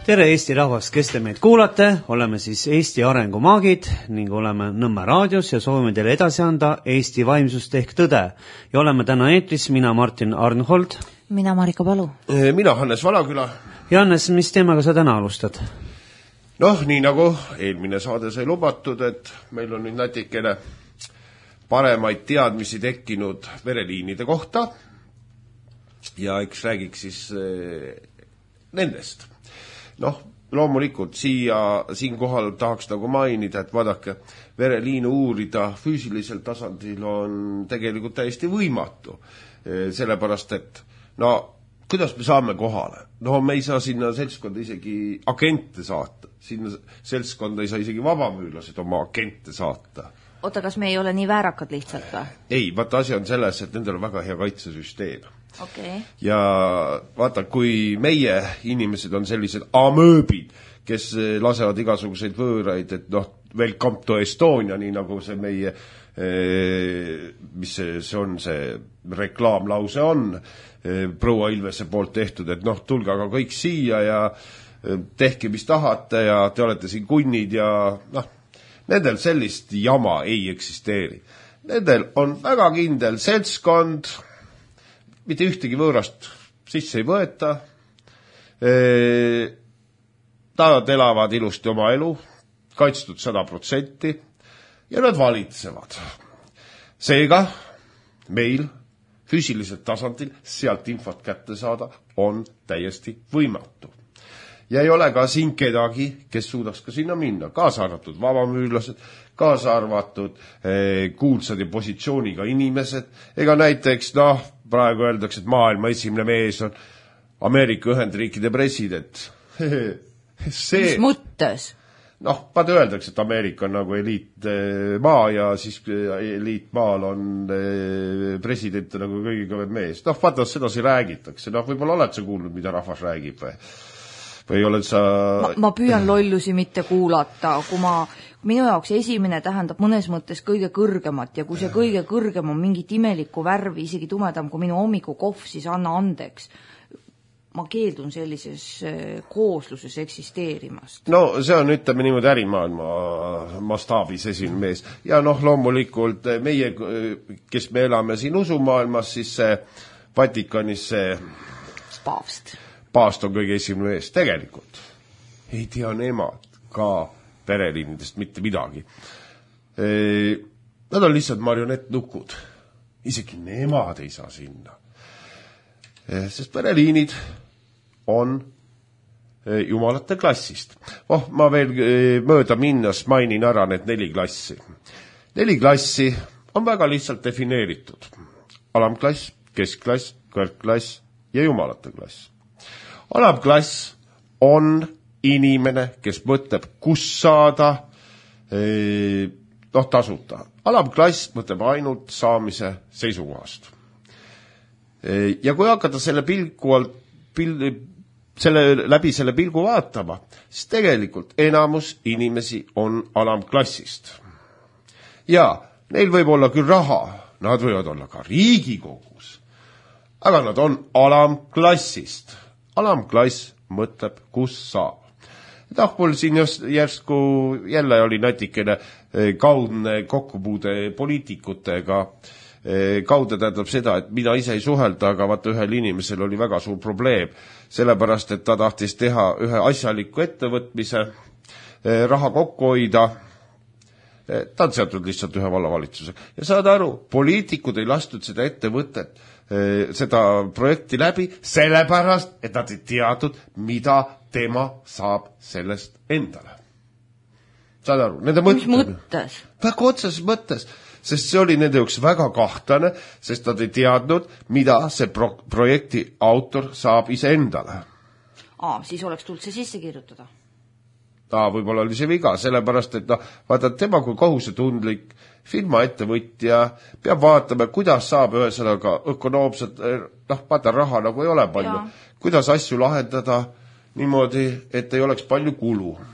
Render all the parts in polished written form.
Tere Eesti rahvas, kes te meid kuulate, oleme siis Eesti arengumaagid ning oleme Nõmme raadios ja soovime teile edasi anda Eesti vaimsust ehk tõde. Ja oleme täna eetris, mina Martin Arnhold. Mina Marika Palu. Mina Hannes Valaküla. Ja Hannes, mis teemaga sa täna alustad? Nii nagu eelmine saade sai lubatud, et meil on nüüd natikene paremaid teadmisi tekkinud vereliinide kohta ja eks räägiks siis nendest. Loomulikult siinkohal tahaks nagu mainida, et vaadake, vereliinu uurida füüsilisel tasandil on tegelikult täiesti võimatu. Sellepärast, et kuidas me saame kohale? Me ei saa sinna seltskonda isegi agente saata. Sinna seltskonda ei saa isegi vabamüülased oma agente saata. Oota, kas me ei ole nii väärakad lihtsalt või? Ei, vaata asi on selles, et nendel on väga hea kaitsesüsteem. Okay. Ja vaata, kui meie inimesed on sellised amööbid, kes lasevad igasuguseid võõraid, et welcome to Estonia, nii nagu see meie, mis see on, see reklaamlause on, proua Ilvese poolt tehtud, et tulge aga kõik siia ja tehke, mis tahate ja te olete siin kunnid ja nendel sellist jama ei eksisteeri. Nendel on väga kindel seltskond, mitte ühtegi võõrast sisse ei võeta. Nad elavad ilusti oma elu, kaitstud 100% ja nad valitsevad. Seega meil füüsiliselt tasandil sealt infot kätte saada on täiesti võimatu. Ja ei ole ka siin kedagi, kes suudaks ka sinna minna, kaasa arvatud vabamüülased, kaasa arvatud kuulsad ja positsiooniga inimesed, ega näiteks, praegu öeldakse, et maailma esimene mees on Ameerika Ühendriikide president. Mis mõttes? Vaata öeldakse, et Ameerika on nagu eliitmaa ja siis eliitmaal on president nagu kõige kõvem mees. Vaata, sedasi räägitakse. Võib-olla oled sa kuulnud, mida rahvas räägib või oled sa... Ma püüan lollusi mitte kuulata, kui minu jaoks esimene tähendab mõnes mõttes kõige kõrgemat ja kui see kõige kõrgem on mingit imelikku värvi, isegi tumedam kui minu hommikukohv, siis anna andeks. Ma keeldun sellises koosluses eksisteerimast. See on, ütleme niimoodi, ärimaailma mastaabis esimene mees. Ja loomulikult meie, kes me elame siin usumaailmas, siis see Vatikanis see... Paavst on kõige esimene mees. Tegelikult ei tea nemad ka pereliinidest mitte midagi. Nad on lihtsalt marionettnukud. Isegi nemad ei saa sinna. Sest pereliinid on jumalate klassist. Ma veel mööda minnes mainin ära need 4 klassi. 4 klassi on väga lihtsalt defineeritud. Alamklass, keskklass, kõrgklass ja jumalate klass. Alamklass on inimene, kes mõtleb, kus saada tasuta. Alamklass mõtleb ainult saamise seisukohast. Ja kui hakata läbi selle pilgu vaatama, siis tegelikult enamus inimesi on alamklassist. Ja neil võib olla küll raha, nad võivad olla ka Riigikogus, aga nad on alamklassist. Alamklass mõtleb, kus saab. Mul siin järsku jälle oli natikene kaudne kokkupuude poliitikutega. Kaude tähendab seda, et mina ise ei suhelda, aga vaata ühel inimesel oli väga suur probleem, sellepärast, et ta tahtis teha ühe asjaliku ettevõtmise, raha kokku hoida. Ta on seotud lihtsalt ühe vallavalitsusega. Ja saad aru, poliitikud ei lastud seda ettevõtet, seda projekti läbi, sellepärast, et nad ei teadnud, mida tema saab sellest endale. Saad aru? Mis mõttes? Väga otseses mõttes, sest see oli nende jaoks väga kahtlane, sest nad ei teadnud, mida see projekti autor saab ise endale. Siis oleks tulnud see sisse kirjutada. Võib-olla oli see viga, sellepärast, et vaata, tema kui kohusetundlik firmaettevõtja peab vaatama, kuidas saab ühesõnaga ökonoomselt, vaata raha nagu ei ole palju, kuidas asju lahendada niimoodi, et ei oleks palju kulu.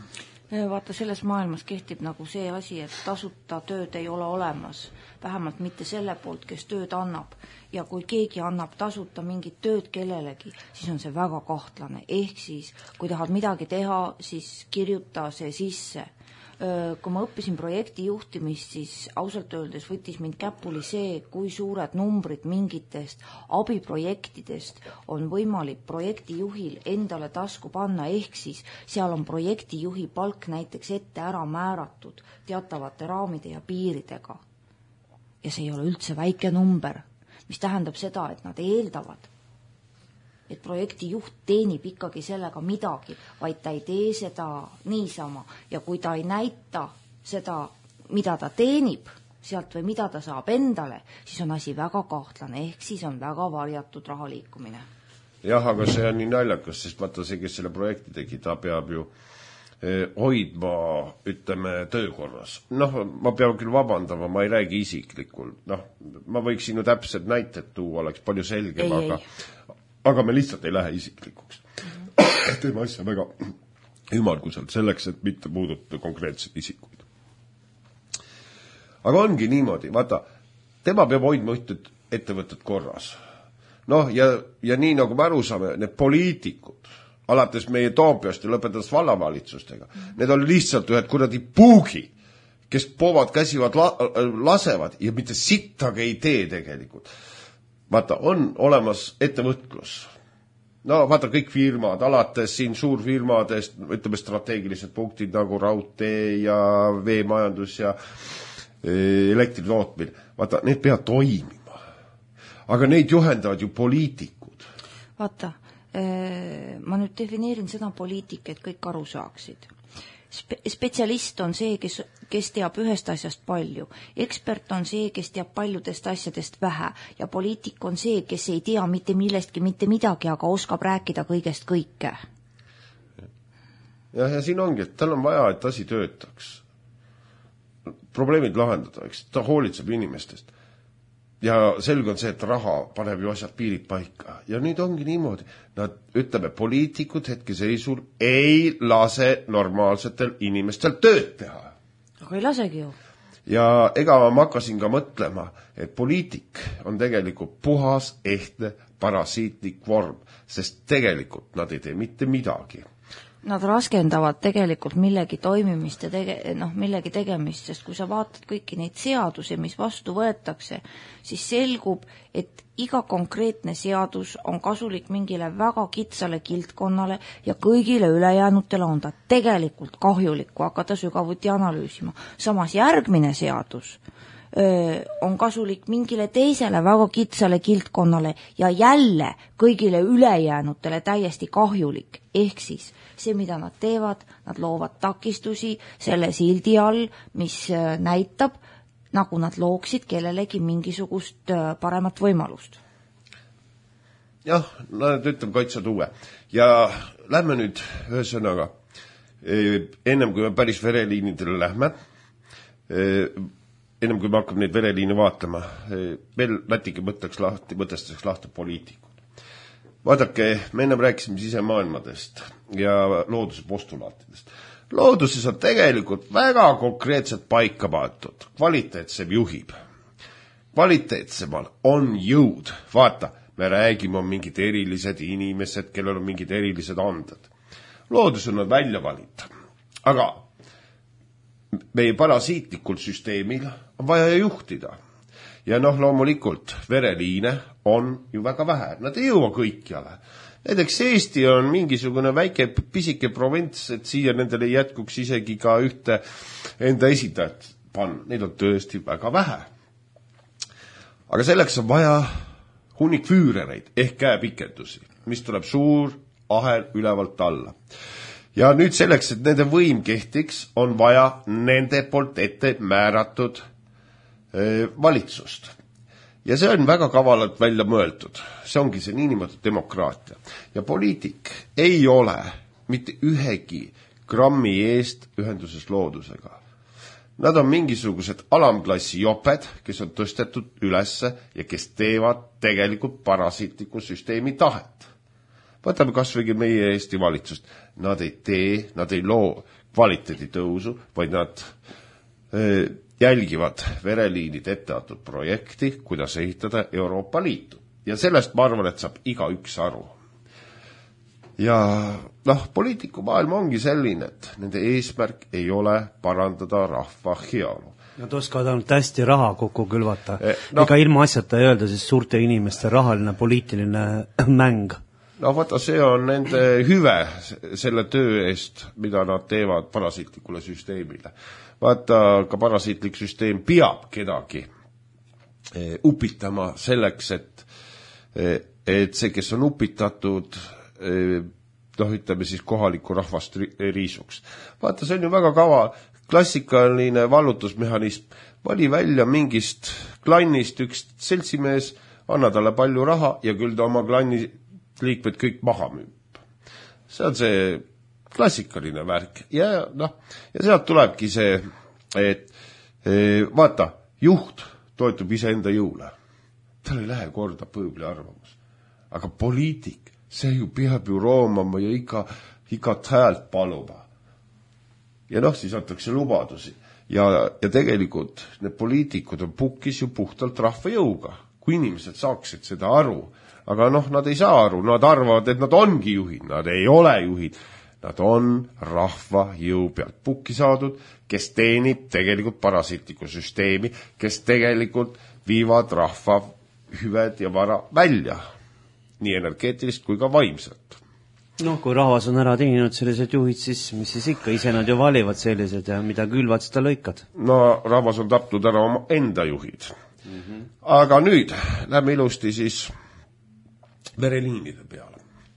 Vaata, selles maailmas kehtib nagu see asi, et tasuta tööd ei ole olemas, vähemalt mitte selle poolt, kes tööd annab. Ja kui keegi annab tasuta mingit tööd kellelegi, siis on see väga kahtlane. Ehk siis, kui tahad midagi teha, siis kirjuta see sisse. Kui ma õppisin projekti juhtimist, siis ausalt öeldes võttis mind käpuli see, kui suured numbrid mingitest abiprojektidest on võimalik projektijuhil endale tasku panna, ehk siis seal on projektijuhi palk näiteks ette ära määratud teatavate raamide ja piiridega. Ja see ei ole üldse väike number, mis tähendab seda, et nad eeldavad, et projektijuht teenib ikkagi sellega midagi, vaid ta ei tee seda niisama. Ja kui ta ei näita seda, mida ta teenib sealt või mida ta saab endale, siis on asi väga kahtlane, ehk siis on väga varjatud rahaliikumine. Jah, aga see on nii naljakas, sest vaata see, kes selle projekti tegi, ta peab ju hoidma, ütleme, töökorras. Ma pean küll vabandama, ma ei räägi isiklikult. Ma võiksin ju täpselt näited tuua, oleks palju selgem, aga me lihtsalt ei lähe isiklikuks. Teeme asja väga ümmarguselt selleks, et mitte puudutada konkreetseid isikuid. Aga ongi niimoodi, vaata, tema peab hoidma ühted ettevõtted korras. Ja nii nagu me aru saame, need poliitikud, alates meie Toompeast ja lõpetades vallavalitsustega, need on lihtsalt ühed kuradi puugi, kes poovad käsivad, lasevad ja mitte sittagi ei tee tegelikult. Vaata, on olemas ettevõtlus. Vaata, kõik firmad, alates siin suurfirmadest, ütleme strateegilised punktid nagu raudtee ja veemajandus ja elektritootmine. Vaata, need peavad toimima. Aga neid juhendavad ju poliitikud. Vaata, ma nüüd defineerin seda poliitika, et kõik aru saaksid. Spetsialist on see, kes teab ühest asjast palju. Ekspert on see, kes teab paljudest asjadest vähe. Ja poliitik on see, kes ei tea mitte millestki, mitte midagi, aga oskab rääkida kõigest kõike. Ja siin ongi, et tal on vaja, et asi töötaks. Probleemid lahendada, eks ta hoolitseb inimestest. Ja selge on see, et raha paneb ju asjad piirid paika. Ja nüüd ongi niimoodi. Nad, ütleme, poliitikud hetkeseisul ei lase normaalsetel inimestel tööd teha. Aga ei lasegi ju. Ja ega ma hakkasin ka mõtlema, et poliitik on tegelikult puhas, ehtne, parasiitlik vorm, sest tegelikult nad ei tee mitte midagi. Nad raskendavad tegelikult millegi toimimist ja millegi tegemist, sest kui sa vaatad kõiki neid seadusi, mis vastu võetakse, siis selgub, et iga konkreetne seadus on kasulik mingile väga kitsale kildkonnale ja kõigile ülejäänutele on ta tegelikult kahjulik, kui hakata sügavuti analüüsima. Samas järgmine seadus on kasulik mingile teisele väga kitsale kildkonnale ja jälle kõigile ülejäänutele täiesti kahjulik. Ehk siis see, mida nad teevad, nad loovad takistusi selle sildi all, mis näitab, nagu nad looksid kellelegi mingisugust paremat võimalust. Jah, nad ütleb kaitsad uue. Ja lähme nüüd ühesõnaga, ennem kui me päris vereliinidele lähme, ennem kui me hakkame neid vereliine vaatama, veel Lätike mõtestaks lahti poliitikud. Vaadake, me ennem rääkisime sisemaailmadest ja looduse postulaatidest. Looduses on tegelikult väga konkreetselt paika pandud. Kvaliteetsem juhib. Kvaliteetsemal on jõud. Vaata, me räägime on mingid erilised inimesed, kellel on mingid erilised anded. Loodus on nad välja valita. Aga meie parasiitlikul süsteemil on vaja juhtida. Ja loomulikult vereliine on ju väga vähe. Nad ei jõua kõikjale. Näiteks Eesti on mingisugune väike pisike provints, et siia nendele ei jätkuks isegi ka ühte enda esindajat panna. Neid on tõesti väga vähe. Aga selleks on vaja hunnik füürereid ehk käepikendusi, mis tuleb suur ahel ülevalt alla. Ja nüüd selleks, et nende võim kehtiks, on vaja nende poolt ette määratud valitsust. Ja see on väga kavalalt välja mõeldud. See ongi see niinimetatud demokraatia. Ja poliitik ei ole mitte ühegi grammi eest ühenduses loodusega. Nad on mingisugused alamklassi joped, kes on tõstetud ülesse ja kes teevad tegelikult parasiitliku süsteemi tahet. Võtame kas või meie Eesti valitsust. Nad ei tee, nad ei loo kvaliteedi tõusu, vaid nad jälgivad vereliinide etteatud projekti, kuidas ehitada Euroopa Liitu. Ja sellest ma arvan, et saab igaüks aru. Ja poliitiku maailm ongi selline, et nende eesmärk ei ole parandada rahva heaolu. Nad oskavad ainult hästi raha kokku külvata. Ega ilma asjata ei öelda siis suurte inimeste rahaline poliitiline mäng. Vaata, see on nende hüve selle töö eest, mida nad teevad parasiitlikule süsteemile. Vaata, ka parasiitlik süsteem peab kedagi upitama selleks, et see, kes on upitatud, ütleme siis kohalikku rahvast riisuks. Vaata, see on ju väga klassikaline vallutusmehhanism. Vali välja mingist klannist üks seltsimees, anna talle palju raha ja küll ta oma klanni liikmed kõik maha müüb. See on see klassikaline värk. Ja sealt tulebki see, et vaata, juht toetub iseenda jõule. Tal ei lähe korda pööbli arvamus. Aga poliitik, see ju peab ju roomama ja igat häält paluma. Ja siis antakse lubadusi. Ja tegelikult need poliitikud on pukkis ju puhtalt rahva jõuga. Kui inimesed saaksid seda aru, aga nad ei saa aru, nad arvavad, et nad ongi juhid, nad ei ole juhid. Nad on rahva jõu pealt pukki saadud, kes teenib tegelikult parasiitlikku süsteemi, kes tegelikult viivad rahva hüved ja vara välja, nii energeetilist kui ka vaimselt. Kui rahvas on ära teeninud sellised juhid, siis mis siis ikka, ise nad ju valivad sellised ja mida külvad, seda lõikad. Rahvas on tapnud ära oma enda juhid. Aga nüüd lähme ilusti siis vereliinide peale.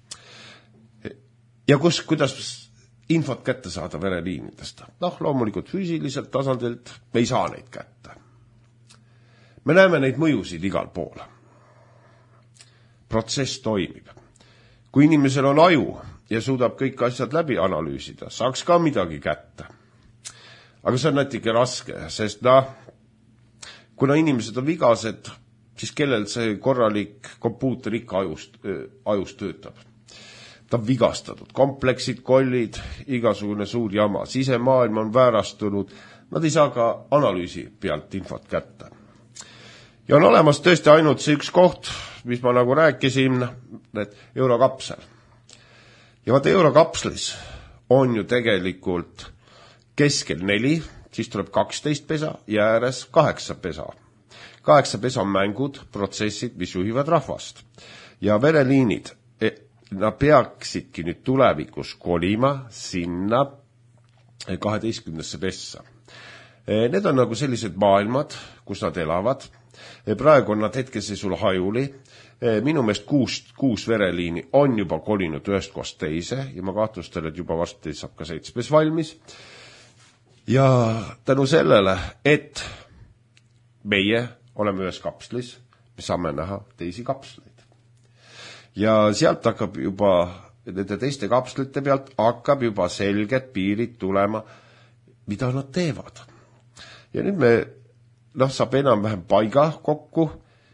Ja kuidas infot kätte saada vereliinidest? Loomulikult füüsiliselt tasandilt me ei saa neid kätte. Me näeme neid mõjusid igal pool. Protsess toimib. Kui inimesel on aju ja suudab kõik asjad läbi analüüsida, saaks ka midagi kätte. Aga see on natuke raske, sest kuna inimesed on vigased, siis kellel see korralik kompuuter ikka ajus töötab. Ta on vigastatud, kompleksid, kollid, igasugune suur jama, sisemaailm on väärastunud, nad ei saa ka analüüsi pealt infot kätte. Ja on olemas tõesti ainult see üks koht, mis ma nagu rääkisin, et eurokapsel. Ja vaata, eurokapslis on ju tegelikult keskel 4, siis tuleb 12 pesa ja ääres 8 pesa. 8 pesa on mängud, protsessid, mis juhivad rahvast. Ja vereliinid, nad peaksidki nüüd tulevikus kolima sinna 12. pessa. Need on nagu sellised maailmad, kus nad elavad. Praegu on nad hetkeseisul hajuli. Minu meelest 6 vereliini on juba kolinud ühest koos teise ja ma kahtlustan, et juba varsti saab ka 7 valmis. Ja tänu sellele, et meie oleme ühes kapslis, me saame näha teisi kapsleid. Ja sealt hakkab juba, nende teiste kapslite pealt hakkab juba selged piirid tulema, mida nad teevad. Ja nüüd me saab enam-vähem paiga kokku,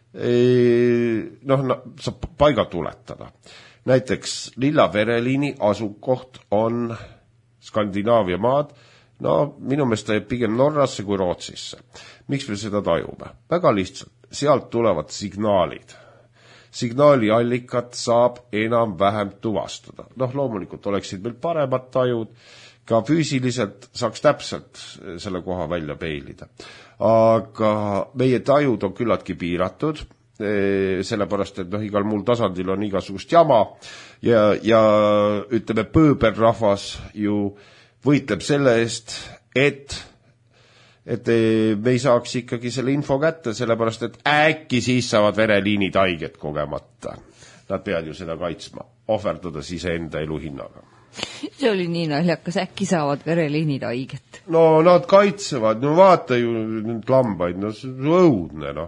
saab paiga tuletada. Näiteks lilla vereliini asukoht on Skandinaavia maad, minu meelest pigem Norrasse kui Rootsisse. Miks me seda tajume? Väga lihtsalt, sealt tulevad signaalid. Signaali allikat saab enam-vähem tuvastada. Loomulikult oleksid meil paremad tajud, ka füüsiliselt saaks täpselt selle koha välja peilida. Aga meie tajud on küllaltki piiratud, sellepärast, et igal muul tasandil on igasugust jama ja ütleme, pööberrahvas ju võitleb selle eest, et me ei saaks ikkagi selle info kätte, sellepärast, et äkki siis saavad vereliinid haiget kogemata. Nad peavad ju seda kaitsma, ohverdada siis enda elu hinnaga. See oli nii naljakas, äkki saavad vereliinid haiget. Nad kaitsevad, vaata ju nüüd lambaid, see õudne,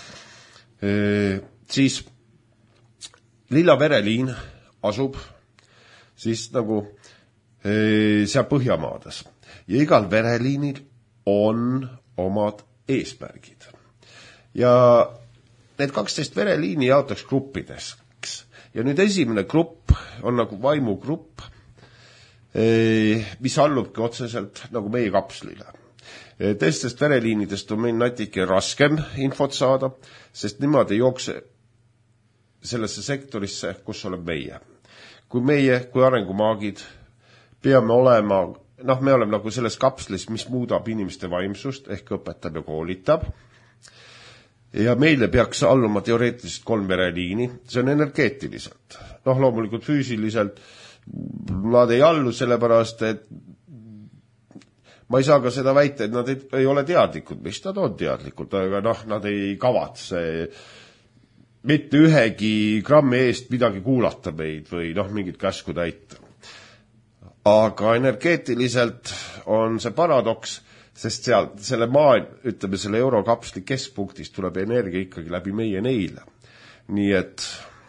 Siis lilla vereliin asub siis nagu seal Põhjamaades ja igal vereliinil on omad eesmärgid. Ja need 12 vereliini jaotaks gruppideks. Ja nüüd esimene grupp on nagu vaimugrupp, mis allubki otseselt nagu meie kapslile. Teistest vereliinidest on meil natuke raskem infot saada, sest niimoodi ei jookse sellesse sektorisse, kus oleb meie. Kui arengumaagid peame olema, me oleme nagu selles kapslis, mis muudab inimeste vaimsust, ehk õpetab ja koolitab. Ja meile peaks alluma teoreetiliselt 3 vereliini, see on energeetiliselt. Loomulikult füüsiliselt nad ei allu sellepärast, et ma ei saa ka seda väita, et nad ei ole teadlikud, mis nad on teadlikud, aga nad ei kavatse mitte ühegi grammi eest midagi kuulata meid või mingit käsku täita. Aga energeetiliselt on see paradoks, sest selle selle eurokapsli keskpunktist tuleb energia ikkagi läbi meie neile. Nii et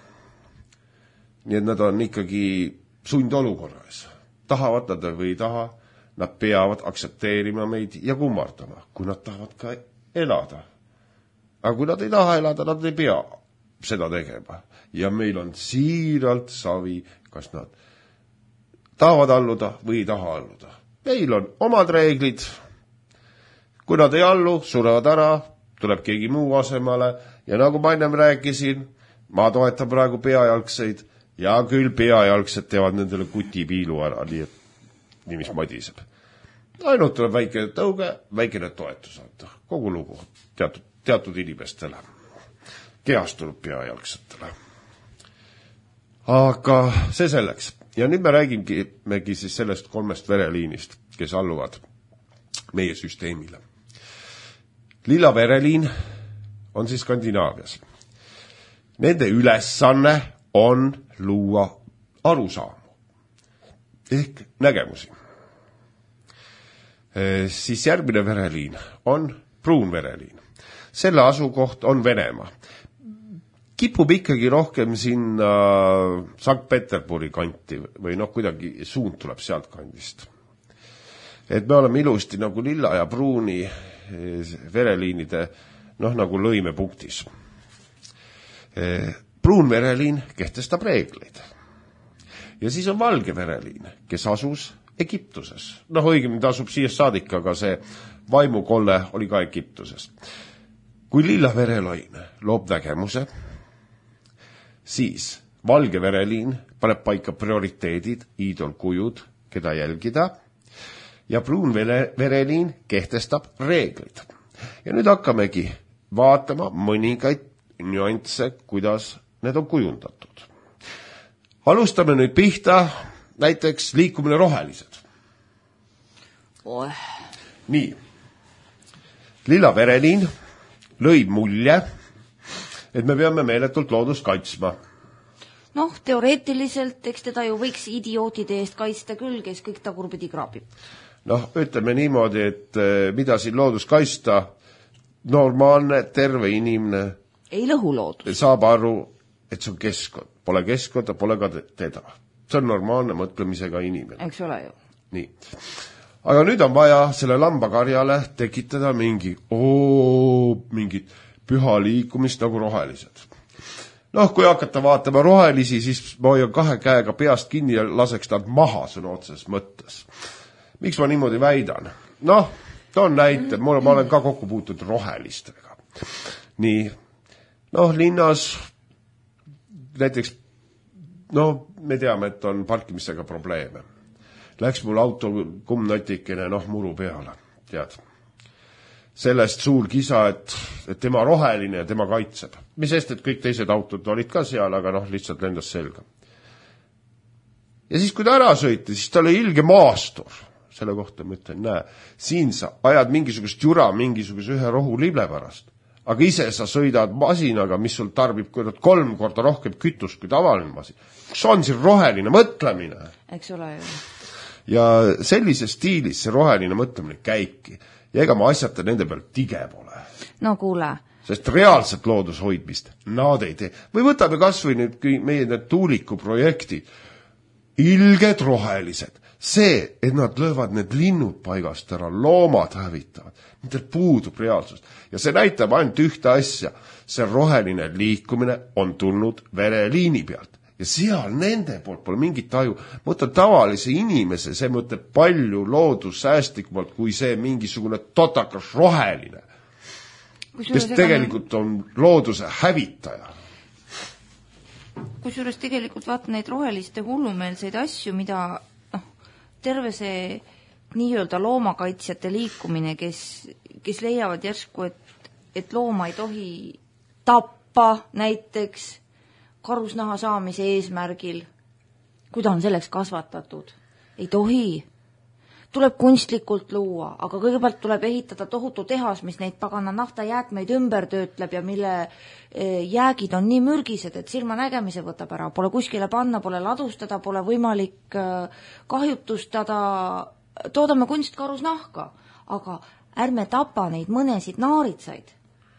nad on ikkagi sundolukorras. Tahavad nad või ei taha, nad peavad aktsepteerima meid ja kummardama, kui nad tahavad ka elada. Aga kui nad ei taha elada, nad ei pea seda tegema. Ja meil on siiralt savi, kas nad tahavad alluda või ei taha alluda. Meil on omad reeglid. Kui nad ei allu, surevad ära, tuleb keegi muu asemale. Ja nagu ma ennem rääkisin, ma toetan praegu peajalgseid ja küll peajalgsed teevad nendele kutipiilu ära, nii et nii mis madiseb. Ainult tuleb väike tõuge, väikene toetus anda. Kogu lugu teatud inimestele. Kehastulub peajalgsetele. Aga see selleks. Ja nüüd me räägimegi siis sellest 3 vereliinist, kes alluvad meie süsteemile. Lilla vereliin on siis Skandinaavias. Nende ülesanne on luua arusaamu ehk nägemusi. Siis järgmine vereliin on pruun vereliin. Selle asukoht on Venemaa. Kipub ikkagi rohkem sinna Sankt-Peterburi kanti või kuidagi suund tuleb sealt kandist. Et me oleme ilusti nagu lilla ja pruuni vereliinide nagu lõimepunktis. Pruun vereliin kehtestab reegleid. Ja siis on valge vereliin, kes asus Egiptuses. Õigemini ta asub siia saadik, aga see vaimukolle oli ka Egiptuses. Kui lilla vereliin loob nägemuse, siis valge vereliin paneb paika prioriteedid, iidolkujud, keda jälgida, ja pruun vereliin kehtestab reeglid. Ja nüüd hakkamegi vaatama mõningaid nüansse, kuidas need on kujundatud. Alustame nüüd pihta näiteks liikumine rohelised. Nii. Lilla vereliin lõi mulje, et me peame meeletult loodust kaitsma. Teoreetiliselt, eks teda ju võiks idiootide eest kaitsta küll, kes kõik tagurpidi kraabib. Ütleme niimoodi, et mida siin loodus kaitsta, normaalne, terve inimene ei lõhu loodus. Saab aru, et see on keskkond. Pole keskkonda, pole ka teda. See on normaalne mõtlemisega inimene. Eks ole ju. Nii. Aga nüüd on vaja selle lambakarjale tekitada mingit püha liikumist nagu rohelised. Kui hakata vaatama rohelisi, siis ma hoian 2 käega peast kinni ja laseks nad maha sõna otseses mõttes. Miks ma niimoodi väidan? Toon näite, ma olen ka kokku puutud rohelistega. Nii, linnas näiteks, me teame, et on parkimisega probleeme. Läks mul auto kummnatikene, muru peale, tead. Sellest suur kisa, et tema roheline ja tema kaitseb. Mis eest, et kõik teised autod olid ka seal, aga lihtsalt lendas selga. Ja siis, kui ta ära sõiti, siis ta oli ilge maastur. Selle kohta ma ütlen, siin sa ajad mingisugust jura mingisuguse ühe rohu lible pärast. Aga ise sa sõidad masinaga, mis sul tarbib 3 korda rohkem kütust kui tavaline masin. Kus on siin roheline mõtlemine? Eks ole ju. Ja sellises stiilis see roheline mõtlemine käibki. Ja ega ma asjata nende peal tige pole. Kuule. Sest reaalset loodushoidmist nad ei tee. Või võtame kas või nüüd meie need tuulikuprojektid. Ilged rohelised. See, et nad löövad need linnud paigast ära, loomad hävitavad. Nendel puudub reaalsust. Ja see näitab ainult ühte asja. See roheline liikumine on tulnud vereliini pealt. ja seal nende poolt pole mingit taju. Ma võtan tavalise inimese, see mõtleb palju loodussäästlikumalt kui see mingisugune totakas roheline, kes tegelikult on looduse hävitaja. Kusjuures tegelikult vaata neid roheliste hullumeelseid asju, mida terve see nii-öelda loomakaitsjate liikumine, kes leiavad järsku, et looma ei tohi tappa näiteks karusnaha saamise eesmärgil, kui ta on selleks kasvatatud. Ei tohi. Tuleb kunstlikult luua, aga kõigepealt tuleb ehitada tohutu tehas, mis neid pagana naftajäätmeid ümber töötleb ja mille jäägid on nii mürgised, et silma nägemise võtab ära. Pole kuskile panna, pole ladustada, pole võimalik kahjutustada. Toodame kunstkarusnahka, aga ärme tapa neid mõnesid naaritsaid.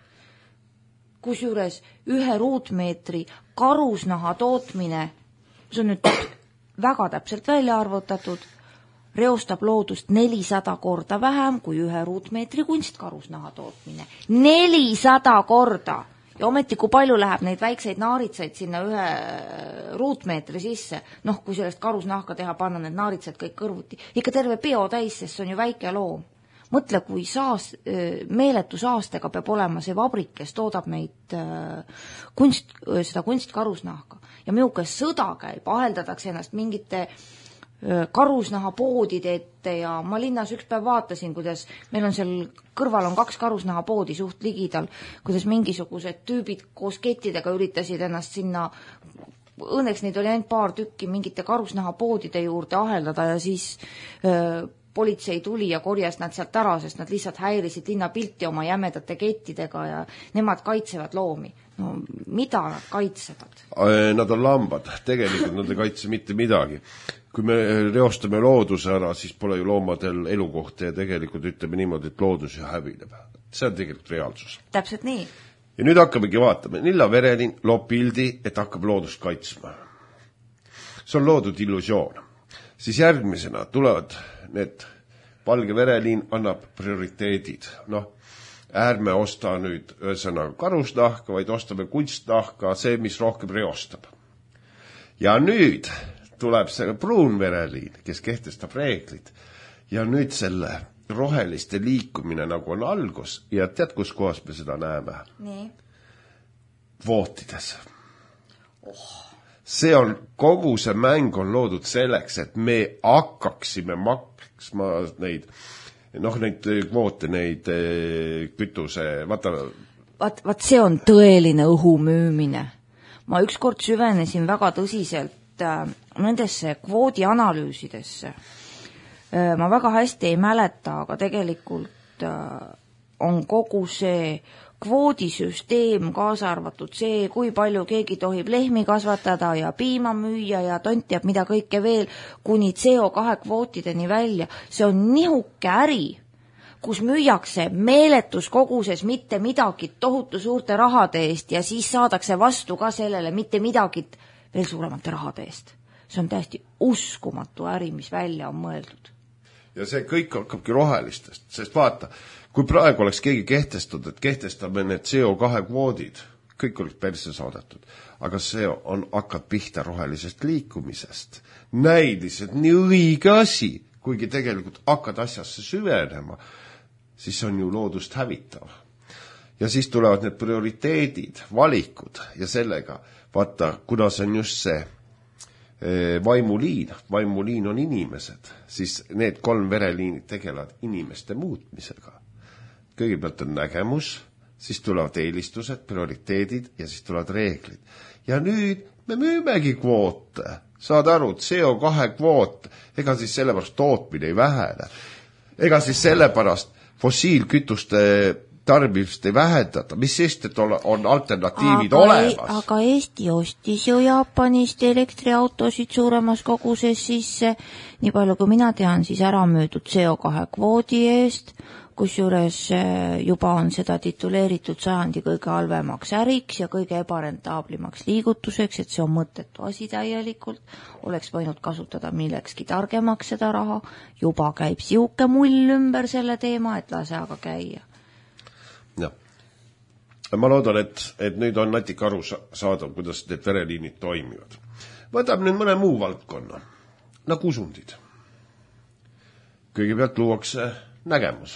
Kusjuures 1 ruutmeetri karusnaha tootmine, see on nüüd väga täpselt välja arvutatud, reostab loodust 400 korda vähem kui 1 ruutmeetri kunstkarusnaha tootmine. 400 korda! Ja ometi, kui palju läheb neid väikseid naaritsaid sinna 1 ruutmeetri sisse, kui sellest karusnahka teha, panna need naaritsad kõik kõrvuti, ikka terve peo täis, sest see on ju väike loom. Mõtle, kui meeletu saastega peab olema see vabrik, kes toodab neid seda kunstkarusnahka. Ja miukas sõda käib, aheldatakse ennast mingite karusnaha poodide ette ja ma linnas üks päev vaatasin, kuidas meil on seal kõrval on 2 karusnaha poodi suht ligidal, kuidas mingisugused tüübid koos kettidega üritasid ennast sinna, õnneks neid oli ainult paar tükki mingite karusnaha poodide juurde aheldada ja siis politsei tuli ja korjas nad sealt ära, sest nad lihtsalt häirisid linnapilti oma jämedate kettidega ja nemad kaitsevad loomi. No mida nad kaitsevad? Nad on lambad, tegelikult nad ei kaitse mitte midagi. Kui me reostame looduse ära, siis pole ju loomadel elukohta ja tegelikult ütleme niimoodi, et loodus ju hävineb. See on tegelikult reaalsus. Täpselt nii. Ja nüüd hakkamegi vaatama. Nilla Verelin loob pildi, et hakkab loodust kaitsma. See on loodud illusioon. Siis järgmisena tulevad need Valge Verelin annab prioriteedid. Ärme osta nüüd ühesõnaga karusnahka, vaid ostame kunstnahka, see, mis rohkem reostab. Ja nüüd tuleb see Pruun Verelin, kes kehtestab reeglid. Ja nüüd selle roheliste liikumine nagu on algus ja tead, kus kohas me seda näeme? Nii. Kvootides. See on, kogu see mäng on loodud selleks, et me hakkaksime maksma neid kvoote, neid kütuse, Vaat see on tõeline õhumüümine. Ma ükskord süvenesin väga tõsiselt nendesse kvoodi analüüsidesse. Ma väga hästi ei mäleta, aga tegelikult on kogu see kvoodisüsteem kaasa arvatud see, kui palju keegi tohib lehmi kasvatada ja piima müüa ja tont teab mida kõike veel, kuni CO2 kvootideni välja. See on nihuke äri, kus müüakse meeletus koguses mitte midagi tohutu suurte rahade eest ja siis saadakse vastu ka sellele mitte midagi veel suuremate rahade eest. See on täiesti uskumatu äri, mis välja on mõeldud. Ja see kõik hakkabki rohelistest, sest vaata, kui praegu oleks keegi kehtestatud, et kehtestame need CO2 kvoodid, kõik oleks perse saadetud, aga see hakkab pihta rohelisest liikumisest. Näiliselt nii õige asi, kuigi tegelikult hakkad asjasse süvenema, siis on ju loodust hävitav. Ja siis tulevad need prioriteedid, valikud ja sellega, vaata, kuna see on just see vaimuliin on inimesed, siis need 3 vereliinid tegelevad inimeste muutmisega. Kõigepealt on nägemus, siis tulevad eelistused, prioriteedid ja siis tulevad reeglid. Ja nüüd me müümegi kvoote. Saad aru, CO2 kvoot, ega siis sellepärast tootmine ei vähene. Ega siis sellepärast fossiilkütuste tarbimist ei vähendada, mis sest, et on alternatiivid olemas. Aga Eesti ostis ju Jaapanist elektriautosid suuremas koguses sisse, nii palju kui mina tean, siis ära müüdud CO2 kvoodi eest, kusjuures juba on seda tituleeritud sajandi kõige halvemaks äriks ja kõige ebarentaablimaks liigutuseks, et see on mõttetu asi täielikult, oleks võinud kasutada millekski targemaks seda raha, juba käib siuke mull ümber selle teema, et lase aga käia. Ma loodan, et nüüd on natuke aru saada, kuidas need vereliinid toimivad. Võtab nüüd mõne muu valdkonna, nagu usundid. Kõigepealt luuakse nägemus.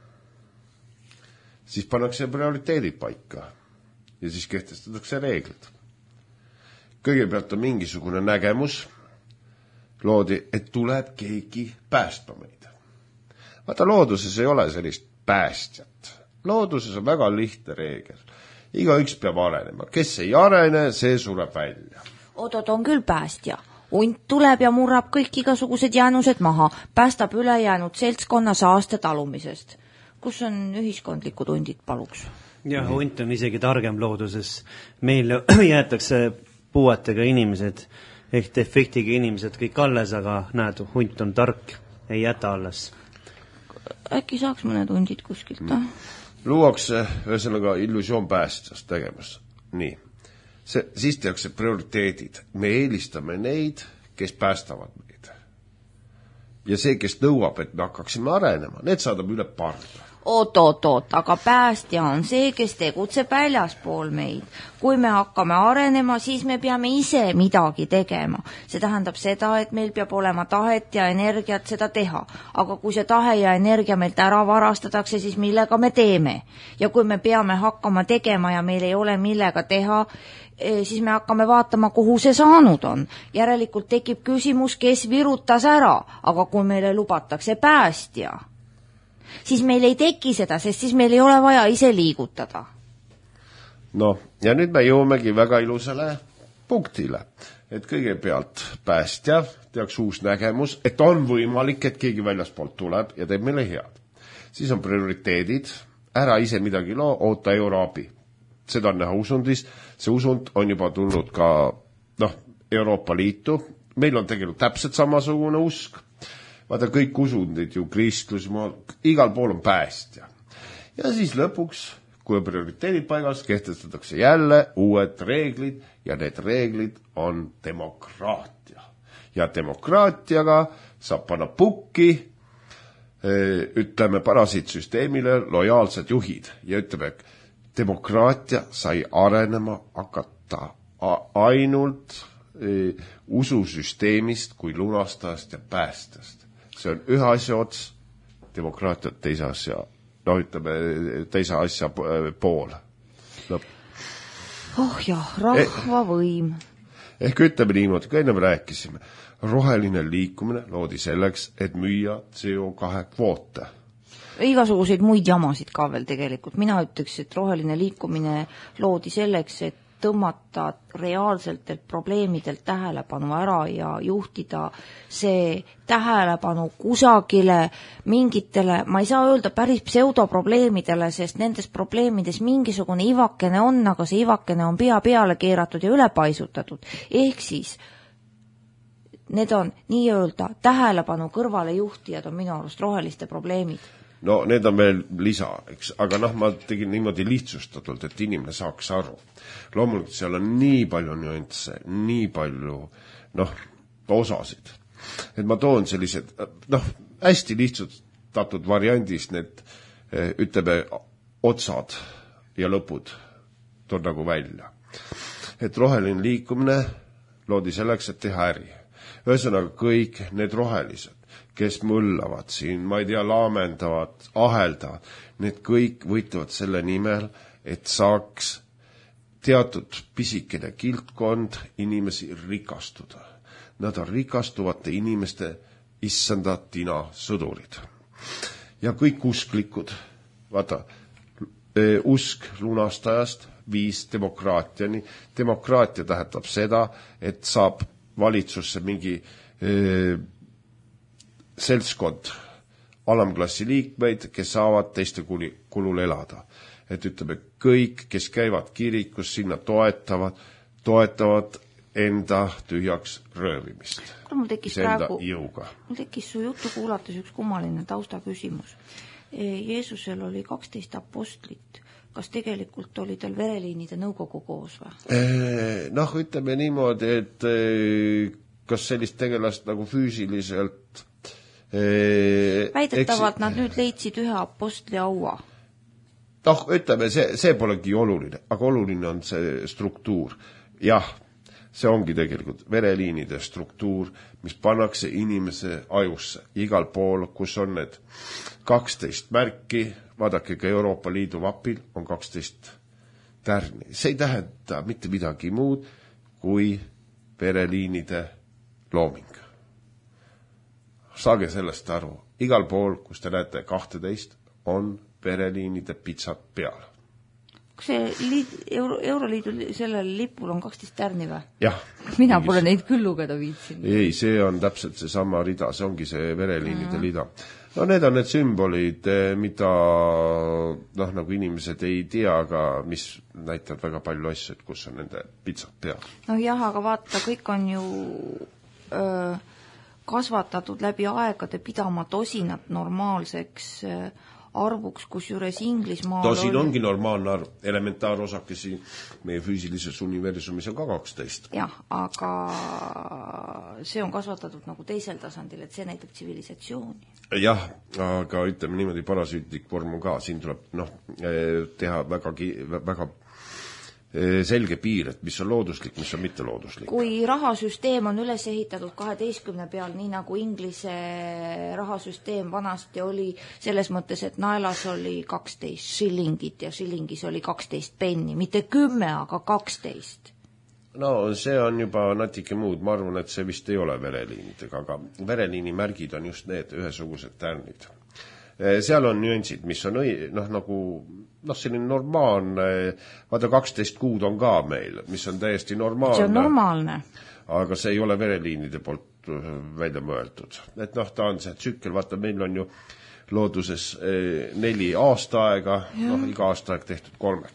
Siis pannakse prioriteedid paika ja siis kehtestatakse reeglid. Kõigepealt on mingisugune nägemus, loodi, et tuleb keegi päästma meid. Vaata, looduses ei ole sellist päästjat. Looduses on väga lihtne reegel. Igaüks peab arenema. Kes ei arene, see sureb välja. Oot, on küll päästja. Hunt tuleb ja murrab kõik igasugused jäänused maha, päästab ülejäänud seltskonna saaste talumisest. Kus on ühiskondlikud hundid, paluks? Jah, hunt on isegi targem looduses. Meil jäetakse puuetega inimesed ehk defektiga inimesed kõik alles, aga näed, hunt on tark, ei jäta alles. Äkki saaks mõned hundid kuskilt? Luuakse ühesõnaga illusioon päästjast tegemas. Nii. Siis tehakse prioriteedid. Me eelistame neid, kes päästavad meid. Ja see, kes nõuab, et me hakkaksime arenema, need saadab üle parda. Oot, aga päästja on see, kes tegutseb väljaspool meid. Kui me hakkame arenema, siis me peame ise midagi tegema. See tähendab seda, et meil peab olema tahet ja energiat seda teha. Aga kui see tahe ja energia meilt ära varastatakse, siis millega me teeme? Ja kui me peame hakkama tegema ja meil ei ole millega teha, siis me hakkame vaatama, kuhu see saanud on. Järelikult tekib küsimus, kes virutas ära, aga kui meile lubatakse päästja, siis meil ei teki seda, sest siis meil ei ole vaja ise liigutada. No, ja nüüd me jõumegi väga ilusale punktile, et kõigepealt päästja tehakse uus nägemus, et on võimalik, et keegi väljaspoolt tuleb ja teeb meile head. Siis on prioriteedid, ära ise midagi oota euroabi. Seda on näha usundis, see usund on juba tulnud ka Euroopa Liitu, meil on tegelikult täpselt samasugune usk. Vaata, kõik usundid ju, kristlus, igal pool on päästja. Ja siis lõpuks, kui on prioriteedid paigas, kehtestatakse jälle uued reeglid ja need reeglid on demokraatia. Ja demokraatiaga saab panna pukki, ütleme, parasiitsüsteemile lojaalsed juhid ja ütleme, demokraatia sai arenema hakata ainult ususüsteemist kui lunastajast ja päästjast. See on ühe asja ots, demokraatiat teise asja, teise asja pool. Oh jah, rahva võim. Ehk ütleme niimoodi, kui enne rääkisime, roheline liikumine loodi selleks, et müüa CO2 kvoote. Igasuguseid muid jamasid ka veel tegelikult. Mina ütleks, et roheline liikumine loodi selleks, et tõmmata reaalselt probleemidelt tähelepanu ära ja juhtida see tähelepanu kusagile mingitele, ma ei saa öelda päris pseudoprobleemidele, sest nendes probleemides mingisugune ivakene on, aga see ivakene on pea peale keeratud ja ülepaisutatud. Ehk siis need on nii-öelda tähelepanu kõrvale juhtijad on minu arust roheliste probleemid. No need on veel lisa, eks, aga ma tegin niimoodi lihtsustatult, et inimene saaks aru. Loomulikult seal on nii palju nüansse, nii palju osasid. Et ma toon sellised, hästi lihtsustatud variandist need, ütleme, otsad ja lõpud toon nagu välja. Et roheline liikumine loodi selleks, et teha äri. Ühesõnaga kõik need rohelised, kes mõllavad siin, ma ei tea, laamendavad, aheldavad, need kõik võitlevad selle nimel, et saaks teatud pisikene kiltkond inimesi rikastuda. Nad on rikastuvate inimeste issanda tina sõdurid. Ja kõik usklikud, vaata, usk lunastajast viis demokraatiani. Demokraatia tähendab seda, et saab valitsusse mingi seltskond alamklassi liikmeid, kes saavad teiste kulul elada. Et ütleme, kõik, kes käivad kirikus, sinna toetavad enda tühjaks röövimist. Mul tekkis su juttu kuulates üks kummaline taustaküsimus. Jeesusel oli 12 apostlit. Kas tegelikult oli tal vereliinide nõukogu koos või? Ütleme niimoodi, et kas sellist tegelast nagu füüsiliselt väidetavalt nad nüüd leidsid ühe apostli aua. Ütleme, see polegi oluline, aga oluline on see struktuur. Jah, see ongi tegelikult vereliinide struktuur, mis pannakse inimese ajusse. Igal pool, kus on need 12 märki, vaadake ka Euroopa Liidu vapil on 12 tärni. See ei tähenda mitte midagi muud kui vereliinide looming. Saage sellest aru. Igal pool, kus te näete 12, on vereliinide pitsad peal. Kas see Euroliidu sellel lipul on 12 tärni või? Jah. Mina pole neid küll lugeda viitsin. Ei, see on täpselt see sama rida, see ongi see vereliinide rida. No need on need sümbolid, mida nagu inimesed ei tea, aga mis näitavad väga palju asju, et kus on nende pitsad peal. No jah, aga vaata, kõik on ju kasvatatud läbi aegade pidama tosinat normaalseks arvuks, kus juures Inglismaal tosin ongi normaalne arv. Elementaarosakesi meie füüsilises universumis on ka 12. Jah, aga see on kasvatatud nagu teisel tasandil, et see näitab tsivilisatsiooni. Jah, aga ütleme niimoodi, parasüütlik vorm on ka. Siin tuleb teha väga selge piir, et mis on looduslik, mis on mitte looduslik. Kui rahasüsteem on üles ehitatud 12 peal, nii nagu Inglise rahasüsteem vanasti oli, selles mõttes, et naelas oli 12 shillingit ja shillingis oli 12 penni, mitte 10, aga 12. No see on juba natuke muud, ma arvan, et see vist ei ole vereliinidega, aga vereliini märgid on just need ühesugused tärnid. Seal on nüansid, mis on nagu selline normaalne, vaata 12 kuud on ka meil, mis on täiesti normaalne. See on normaalne. Aga see ei ole vereliinide poolt välja mõeldud. Et ta on see tsükkel, vaata meil on ju looduses 4 aastaaega, iga aastaaeg tehtud 3.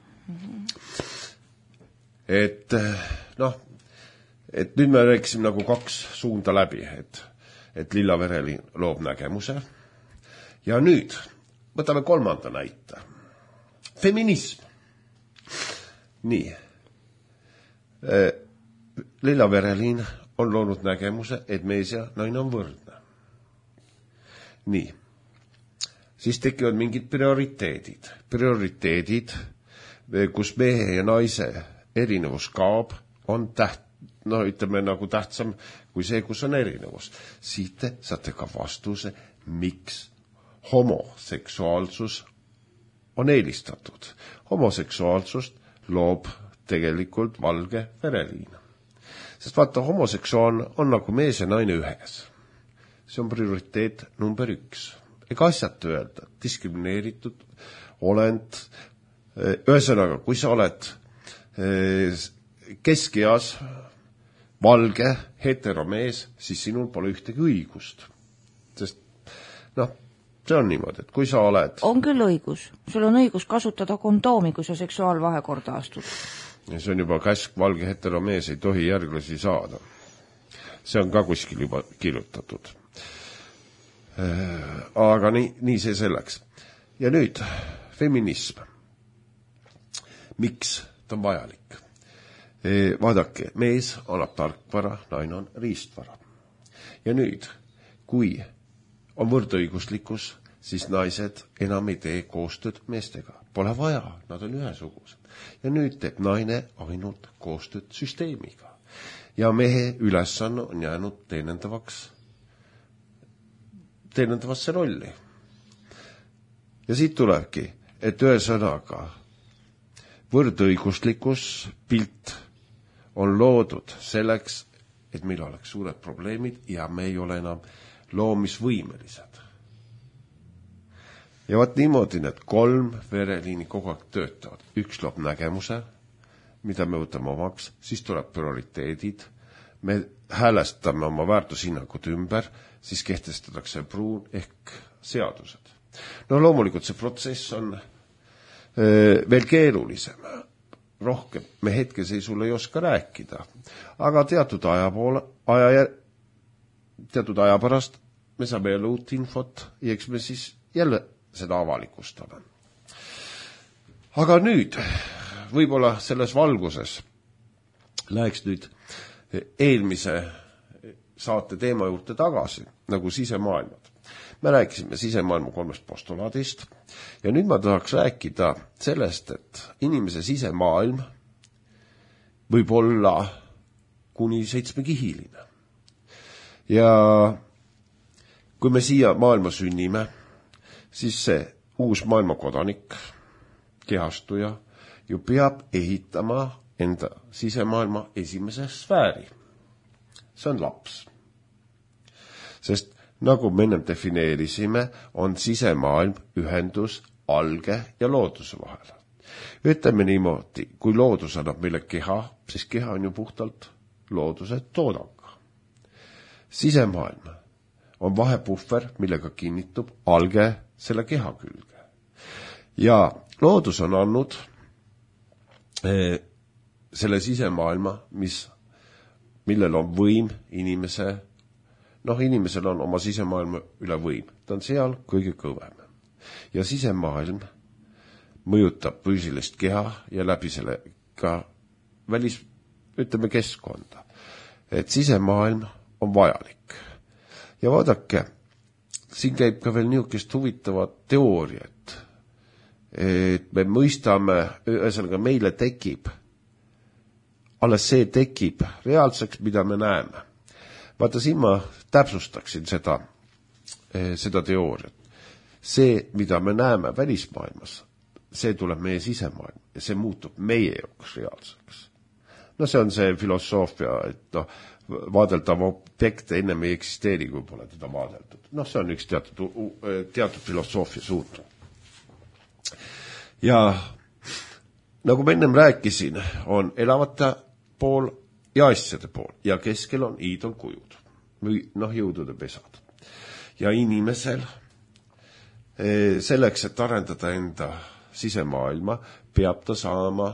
Et nüüd me rääkisime nagu 2 suunda läbi, et lilla vereliin loob nägemuse. Ja nüüd võtame 3. näite. Feminism. Nii. Lilla vereliin on loonud nägemuse, et mees ja naine on võrdne. Nii. Siis tekivad mingid prioriteedid. Prioriteedid, kus mehe ja naise erinevus kaob, on ütleme nagu tähtsam kui see, kus on erinevus. Siit saate ka vastuse, miks homoseksuaalsus on eelistatud. Homoseksuaalsust loob tegelikult valge vereliin. Sest vaata, homoseksuaalne on nagu mees ja naine ühes. See on prioriteet number 1. Ega asjata öelda, diskrimineeritud olend. Ühesõnaga, kui sa oled keskeas valge heteromees, siis sinul pole ühtegi õigust. Sest see on niimoodi, et kui sa oled... On küll õigus. Sul on õigus kasutada kondoomi, kui sa seksuaalvahekorda astud. Ja see on juba käsk, valge heteromees ei tohi järglasi saada. See on ka kuskil juba kirjutatud. Aga nii see selleks. Ja nüüd, feminism. Miks ta on vajalik? Vaadake, mees annab tarkvara, naine on riistvara. Ja nüüd, kui on võrdõiguslikkus, siis naised enam ei tee koostööd meestega. Pole vaja, nad on ühesugused. Ja nüüd teeb naine ainult koostööd süsteemiga. Ja mehe ülesanne on jäänud teenendavasse rolli. Ja siit tulebki, et ühesõnaga võrdõiguslikkus pilt on loodud selleks, et meil oleks suured probleemid ja me ei ole enam loomisvõimelised. Ja vaat niimoodi need 3 vereliini kogu aeg töötavad. Üks loob nägemuse, mida me võtame omaks, siis tuleb prioriteedid, me häälestame oma väärtushinnangud ümber, siis kehtestatakse pruun ehk seadused. No loomulikult see protsess on veel keerulisem. Rohkem me hetkeseisule ei oska rääkida, aga teatud aja pärast me saame jälle uut infot ja eks me siis jälle seda avalikustame. Aga nüüd, võib-olla selles valguses läheks nüüd eelmise saate teema juurde tagasi, nagu sisemaailmad. Me rääkisime sisemaailma 3 postulaadist ja nüüd ma tahaks rääkida sellest, et inimese sisemaailm võib olla kuni 7-kihiline. Ja kui me siia maailma sünnime, siis see uus maailmakodanik, kehastuja, ju peab ehitama enda sisemaailma esimese sfääri. See on laps. Sest nagu me ennem defineerisime, on sisemaailm ühendus alge ja looduse vahel. Ütleme niimoodi, kui loodus annab meile keha, siis keha on ju puhtalt looduse toodang. Sisemaailm on vahepuhver, millega kinnitub alge selle keha külge. Ja loodus on andnud selle sisemaailma, millel on võim inimese, inimesel on oma sisemaailma üle võim. Ta on seal kõige kõvem. Ja sisemaailm mõjutab füüsilist keha ja läbi selle ka keskkonda. Et sisemaailm on vajalik. Ja vaadake, siin käib ka veel niisugust huvitavat teooriat, et me mõistame, ühesõnaga meile tekib, alles see tekib reaalseks, mida me näeme. Vaata, siin ma täpsustaksin seda teooriat. See, mida me näeme välismaailmas, see tuleb meie sisemaailm ja see muutub meie jaoks reaalseks. See on see filosoofia, et vaadeldav objekt ennem ei eksisteeri, kui pole teda vaadeldud. See on üks teatud filosoofia suund. Ja nagu ma ennem rääkisin, on elavate pool ja asjade pool ja keskel on iidolkujud või jõudude pesad. Ja inimesel selleks, et arendada enda sisemaailma, peab ta saama,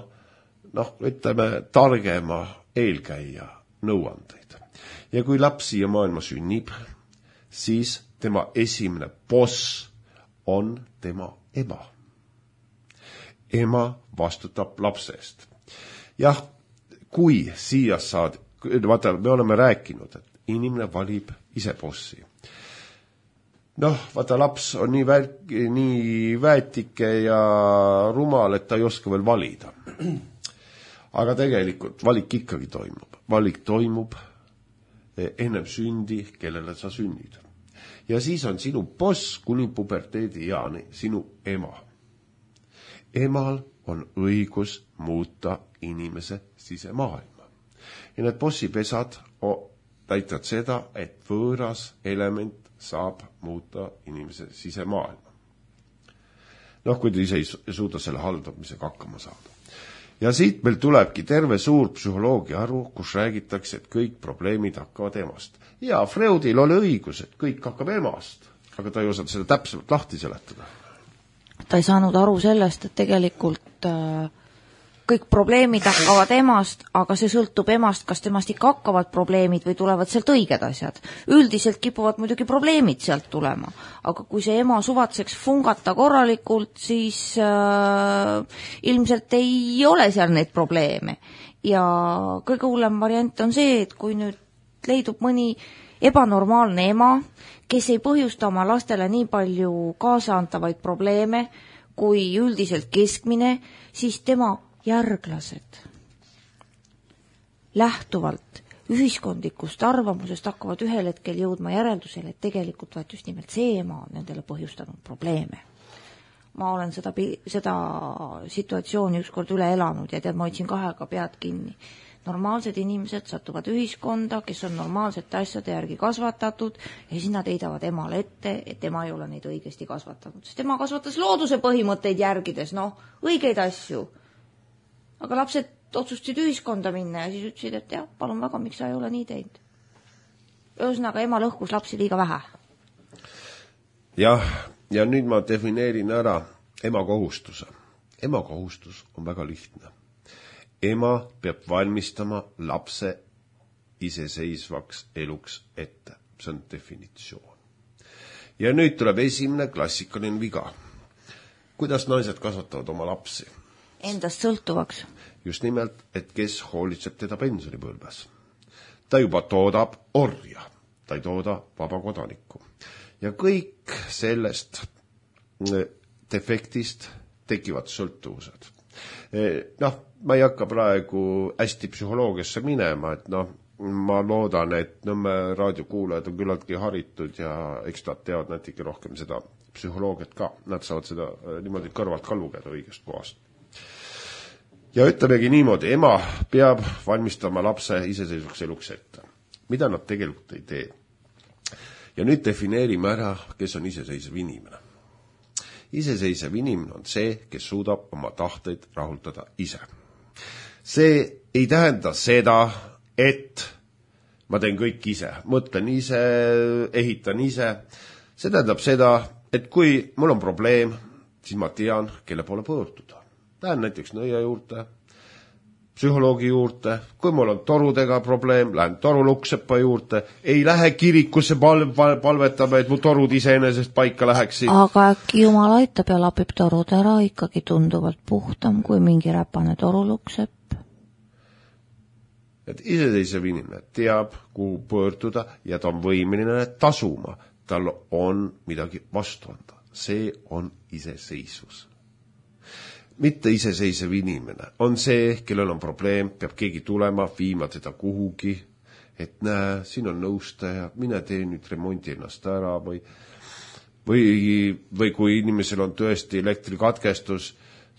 targema eelkäija nõuandeid. Ja kui laps siia maailma sünnib, siis tema esimene boss on tema ema. Ema vastutab lapse eest. Jah, kui siia vaata, me oleme rääkinud, et inimene valib ise bossi. Vaata, laps on nii väetike ja rumal, et ta ei oska veel valida. Aga tegelikult valik ikkagi toimub. Valik toimub ennem sündi, kellele sa sünnid. Ja siis on sinu boss kuni puberteedi jaani, sinu ema. Emal on õigus muuta inimese sisemaailma. Ja need bossipesad täitavad seda, et võõras element saab muuta inimese sisemaailma. Kui ta ise ei suuda selle haldamisega hakkama saada. Ja siit meil tulebki terve suur psühholoogia aru, kus räägitakse, et kõik probleemid hakkavad emast. Ja Freudil oli õigus, et kõik hakkab emast, aga ta ei osanud seda täpselt lahti seletada. Ta ei saanud aru sellest, et tegelikult kõik probleemid hakkavad emast, aga see sõltub emast, kas temast ikka hakkavad probleemid või tulevad sealt õiged asjad. Üldiselt kipuvad muidugi probleemid sealt tulema, aga kui see ema suvatseks fungata korralikult, siis ilmselt ei ole seal neid probleeme. Ja kõige hullem variant on see, et kui nüüd leidub mõni ebanormaalne ema, kes ei põhjusta oma lastele nii palju kaasaantavaid probleeme kui üldiselt keskmine, siis tema järglased lähtuvalt ühiskondlikust arvamusest hakkavad ühel hetkel jõudma järeldusele, et tegelikult vaid just nimelt see ema on nendele põhjustanud probleeme. Ma olen seda situatsiooni ükskord üle elanud ja ma hoidsin kahega pead kinni. Normaalsed inimesed satuvad ühiskonda, kes on normaalsete asjade järgi kasvatatud ja siis nad heidavad emale ette, et ema ei ole neid õigesti kasvatanud. Sest ema kasvatas looduse põhimõtteid järgides, õigeid asju. Aga lapsed otsustasid ühiskonda minna ja siis ütlesid, et jah, palun väga, miks sa ei ole nii teinud. Ühesõnaga, ema lõhkus lapsi liiga vähe. Jah, ja nüüd ma defineerin ära ema kohustuse. Ema kohustus on väga lihtne. Ema peab valmistama lapse iseseisvaks eluks ette. See on definitsioon. Ja nüüd tuleb esimene klassikaline viga. Kuidas naised kasvatavad oma lapsi? Endast sõltuvaks. Just nimelt, et kes hoolitseb teda pensionipõlves. Ta juba toodab orja, ta ei tooda vaba kodanikku. Ja kõik sellest defektist tekivad sõltuvused. Ma ei hakka praegu hästi psühholoogiasse minema, et ma loodan, et Nõmme raadiokuulajad on küllaltki haritud ja eks nad teavad natuke rohkem seda psühholoogiat ka. Nad saavad seda niimoodi kõrvalt ka lugeda õigest kohast. Ja ütlemegi niimoodi, ema peab valmistama lapse iseseisvuks eluks ette. Mida nad tegelikult ei tee? Ja nüüd defineerime ära, kes on iseseisev inimene. Iseseisev inimene on see, kes suudab oma tahteid rahuldada ise. See ei tähenda seda, et ma teen kõik ise, mõtlen ise, ehitan ise. See tähendab seda, et kui mul on probleem, siis ma tean, kelle poole pöörduda. Lähen näiteks nõia juurde, psühholoogi juurde, kui mul on torudega probleem, lähen toruluksepa juurde, ei lähe kirikusse palvetama, et mu torud iseenesest paika läheksid. Aga äkki Jumal aitab ja lapib torud ära ikkagi tunduvalt puhtam kui mingi räpane toruluksepp. Et iseseisev inimene teab, kuhu pöörduda ja ta on võimeline tasuma. Tal on midagi vastu anda. See on iseseisvus. Mitte iseseisev inimene on see, kellel on probleem, peab keegi tulema, viima teda kuhugi, et näe, siin on nõustaja, mine tee nüüd remondi ennast ära või kui inimesel on tõesti elektrikatkestus,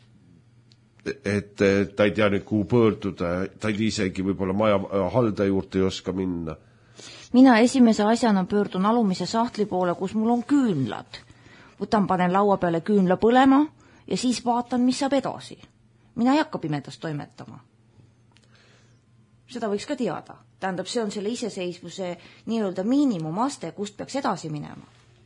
et ta ei tea nüüd kuhu pöörduda, ta ei isegi võib-olla maja halda juurde ei oska minna. Mina esimese asjana pöördun alumise sahtli poole, kus mul on küünlad. Võtan, panen laua peale küünla põlema ja siis vaatan, mis saab edasi. Mina ei hakka pimedas toimetama. Seda võiks ka teada. Tähendab, see on selle iseseisvuse nii-öelda miinimumaste, kust peaks edasi minema.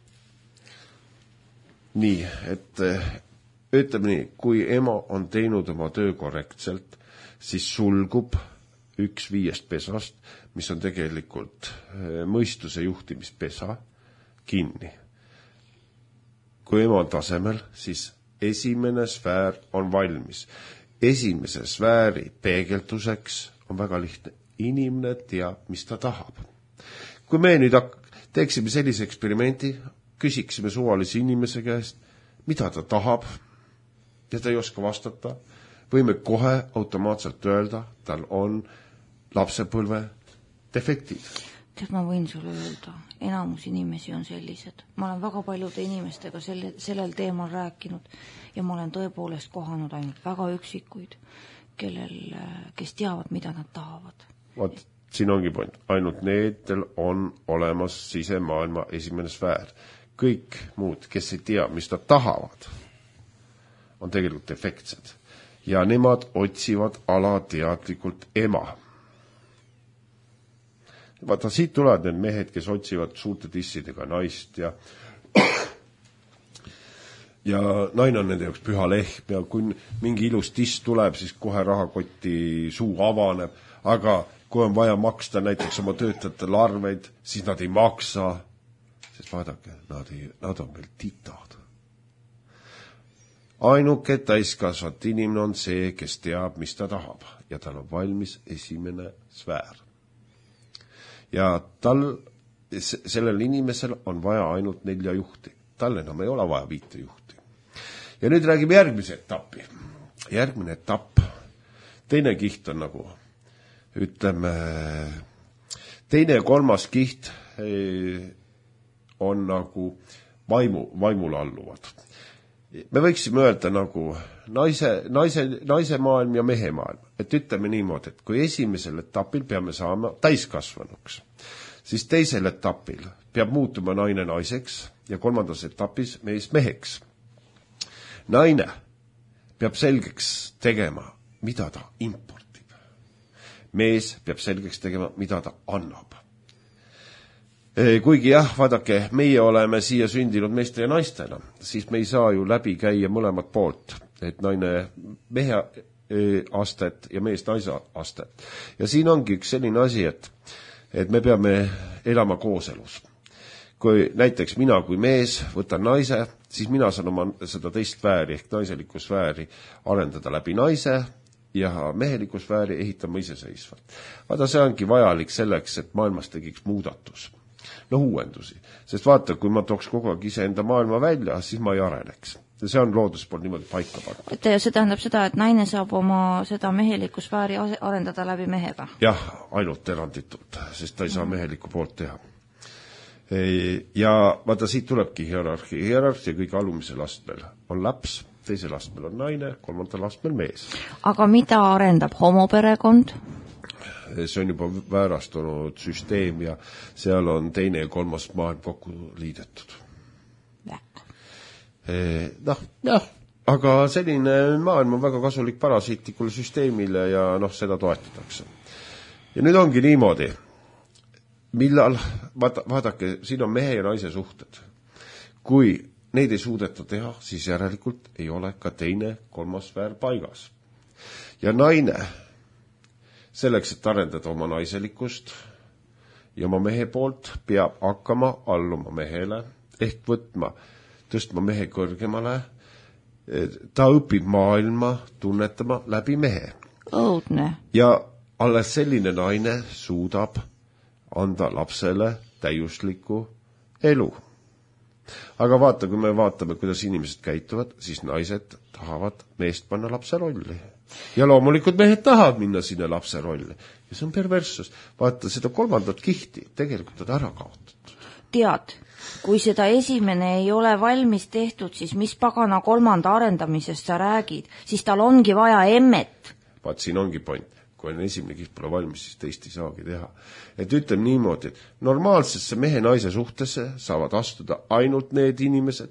Nii, et ütleme nii, kui ema on teinud oma töö korrektselt, siis sulgub 1/5 pesast, mis on tegelikult mõistuse juhtimispesa, kinni. Kui ema on tasemel, siis esimene sfäär on valmis. Esimese sfääri peegelduseks on väga lihtne. Inimene teab, mis ta tahab. Kui me nüüd teeksime sellise eksperimendi, küsiksime suvalise inimese käest, mida ta tahab, ja ta ei oska vastata, võime kohe automaatselt öelda, tal on lapsepõlve defektid. Tead, ma võin sulle öelda, enamus inimesi on sellised. Ma olen väga paljude inimestega sellel teemal rääkinud ja ma olen tõepoolest kohanud ainult väga üksikuid, kes teavad, mida nad tahavad. Vaat, siin ongi point. Ainult needel on olemas sisemaailma esimene sfäär. Kõik muud, kes ei tea, mis nad tahavad, on tegelikult defektsed. Ja nemad otsivad alateadlikult ema. Vaata, siit tulevad need mehed, kes otsivad suurte tissidega naist ja naine on nende jaoks püha lehm ja kui mingi ilus tiss tuleb, siis kohe rahakoti suu avaneb, aga kui on vaja maksta näiteks oma töötajatele arveid, siis nad ei maksa, sest vaadake, nad on veel titad. Ainuke täiskasvat inimene on see, kes teab, mis ta tahab ja tal on valmis esimene sfäär. Ja sellel inimesel on vaja ainult 4 juhti. Tal enam ei ole vaja 5 juhti. Ja nüüd räägime järgmise etapi. Järgmine etapp, teine kiht on nagu, ütleme, teine ja kolmas kiht on nagu vaimule alluvad. Me võiksime öelda nagu naise maailm ja mehe maailm. Et ütleme niimoodi, et kui esimesel etapil peame saama täiskasvanuks, siis teisel etapil peab muutuma naine naiseks ja kolmandas etapis mees meheks. Naine peab selgeks tegema, mida ta importib. Mees peab selgeks tegema, mida ta annab. Kuigi jah, vaadake, meie oleme siia sündinud meeste ja naistena, siis me ei saa ju läbi käia mõlemat poolt, et naine mehe astet ja mees naise astet. Ja siin ongi üks selline asi, et me peame elama kooselus. Kui näiteks mina kui mees võtan naise, siis mina saan oma seda teist sfääri ehk naiselikku sfääri arendada läbi naise ja meheliku sfääri ehitama iseseisvalt. Vaata, see ongi vajalik selleks, et maailmas tegiks muudatus. uuendusi. Sest vaata, kui ma tooks kogu aeg iseenda maailma välja, siis ma ei areneks. Ja see on loodus poolt niimoodi paika pandud. See tähendab seda, et naine saab oma seda mehelikku sfääri arendada läbi mehega? Jah, ainult eranditult, sest ta ei saa mehelikku poolt teha. Ja vaata, siit tulebki hierarhia. Hierarhia kõige alumisel astmel on laps, teisel astmel on naine, kolmandal astmel mees. Aga mida arendab homoperekond? See on juba väärastunud süsteem ja seal on teine ja kolmas maailm kokku liidetud. Aga selline maailm on väga kasulik parasiitlikule süsteemile ja seda toetatakse. Ja nüüd ongi niimoodi, millal, vaadake, siin on mehe ja naise suhted. Kui neid ei suudeta teha, siis järelikult ei ole ka teine, kolmas sfäär paigas. Ja naine, selleks, et arendada oma naiselikkust ja oma mehe poolt, peab hakkama alluma mehele, ehk tõstma mehe kõrgemale. Ta õpib maailma tunnetama läbi mehe. Õudne. Ja alles selline naine suudab anda lapsele täiuslikku elu. Aga vaata, kui me vaatame, kuidas inimesed käituvad, siis naised tahavad meest panna lapse rolli. Ja loomulikult mehed tahavad minna sinna lapse rolli. Ja see on perverssus. Vaata, seda kolmandat kihti tegelikult on ära kaotatud. Tead, kui seda esimene ei ole valmis tehtud, siis mis pagana kolmanda arendamisest sa räägid? Siis tal ongi vaja emmet. Vaat siin ongi point. Kui on esimene kiht pole valmis, siis teist ei saagi teha. Et ütleme niimoodi, et normaalsesse mehe-naise suhtesse saavad astuda ainult need inimesed,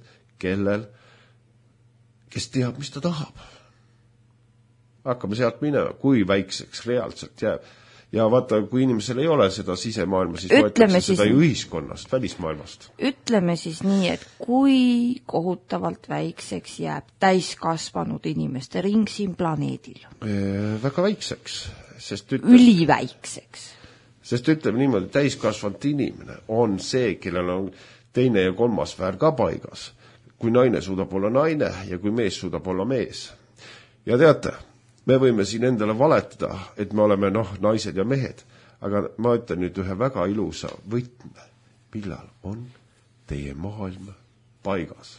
kes teab, mis ta tahab. Hakkame sealt minema, kui väikseks reaalselt jääb. Ja vaata, kui inimesel ei ole seda sisemaailma, siis võetakse seda ju ühiskonnast, välismaailmast. Ütleme siis nii, et kui kohutavalt väikseks jääb täiskasvanud inimeste ring siin planeedil? Väga väikseks. Üliväikseks. Sest ütleme niimoodi, täiskasvanud inimene on see, kellel on teine ja kolmas sfäär ka paigas. Kui naine suudab olla naine ja kui mees suudab olla mees. Ja teate, me võime siin endale valetada, et me oleme naised ja mehed, aga ma ütlen nüüd ühe väga ilusa võtme, millal on teie maailm paigas.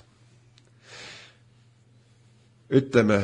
Ütleme,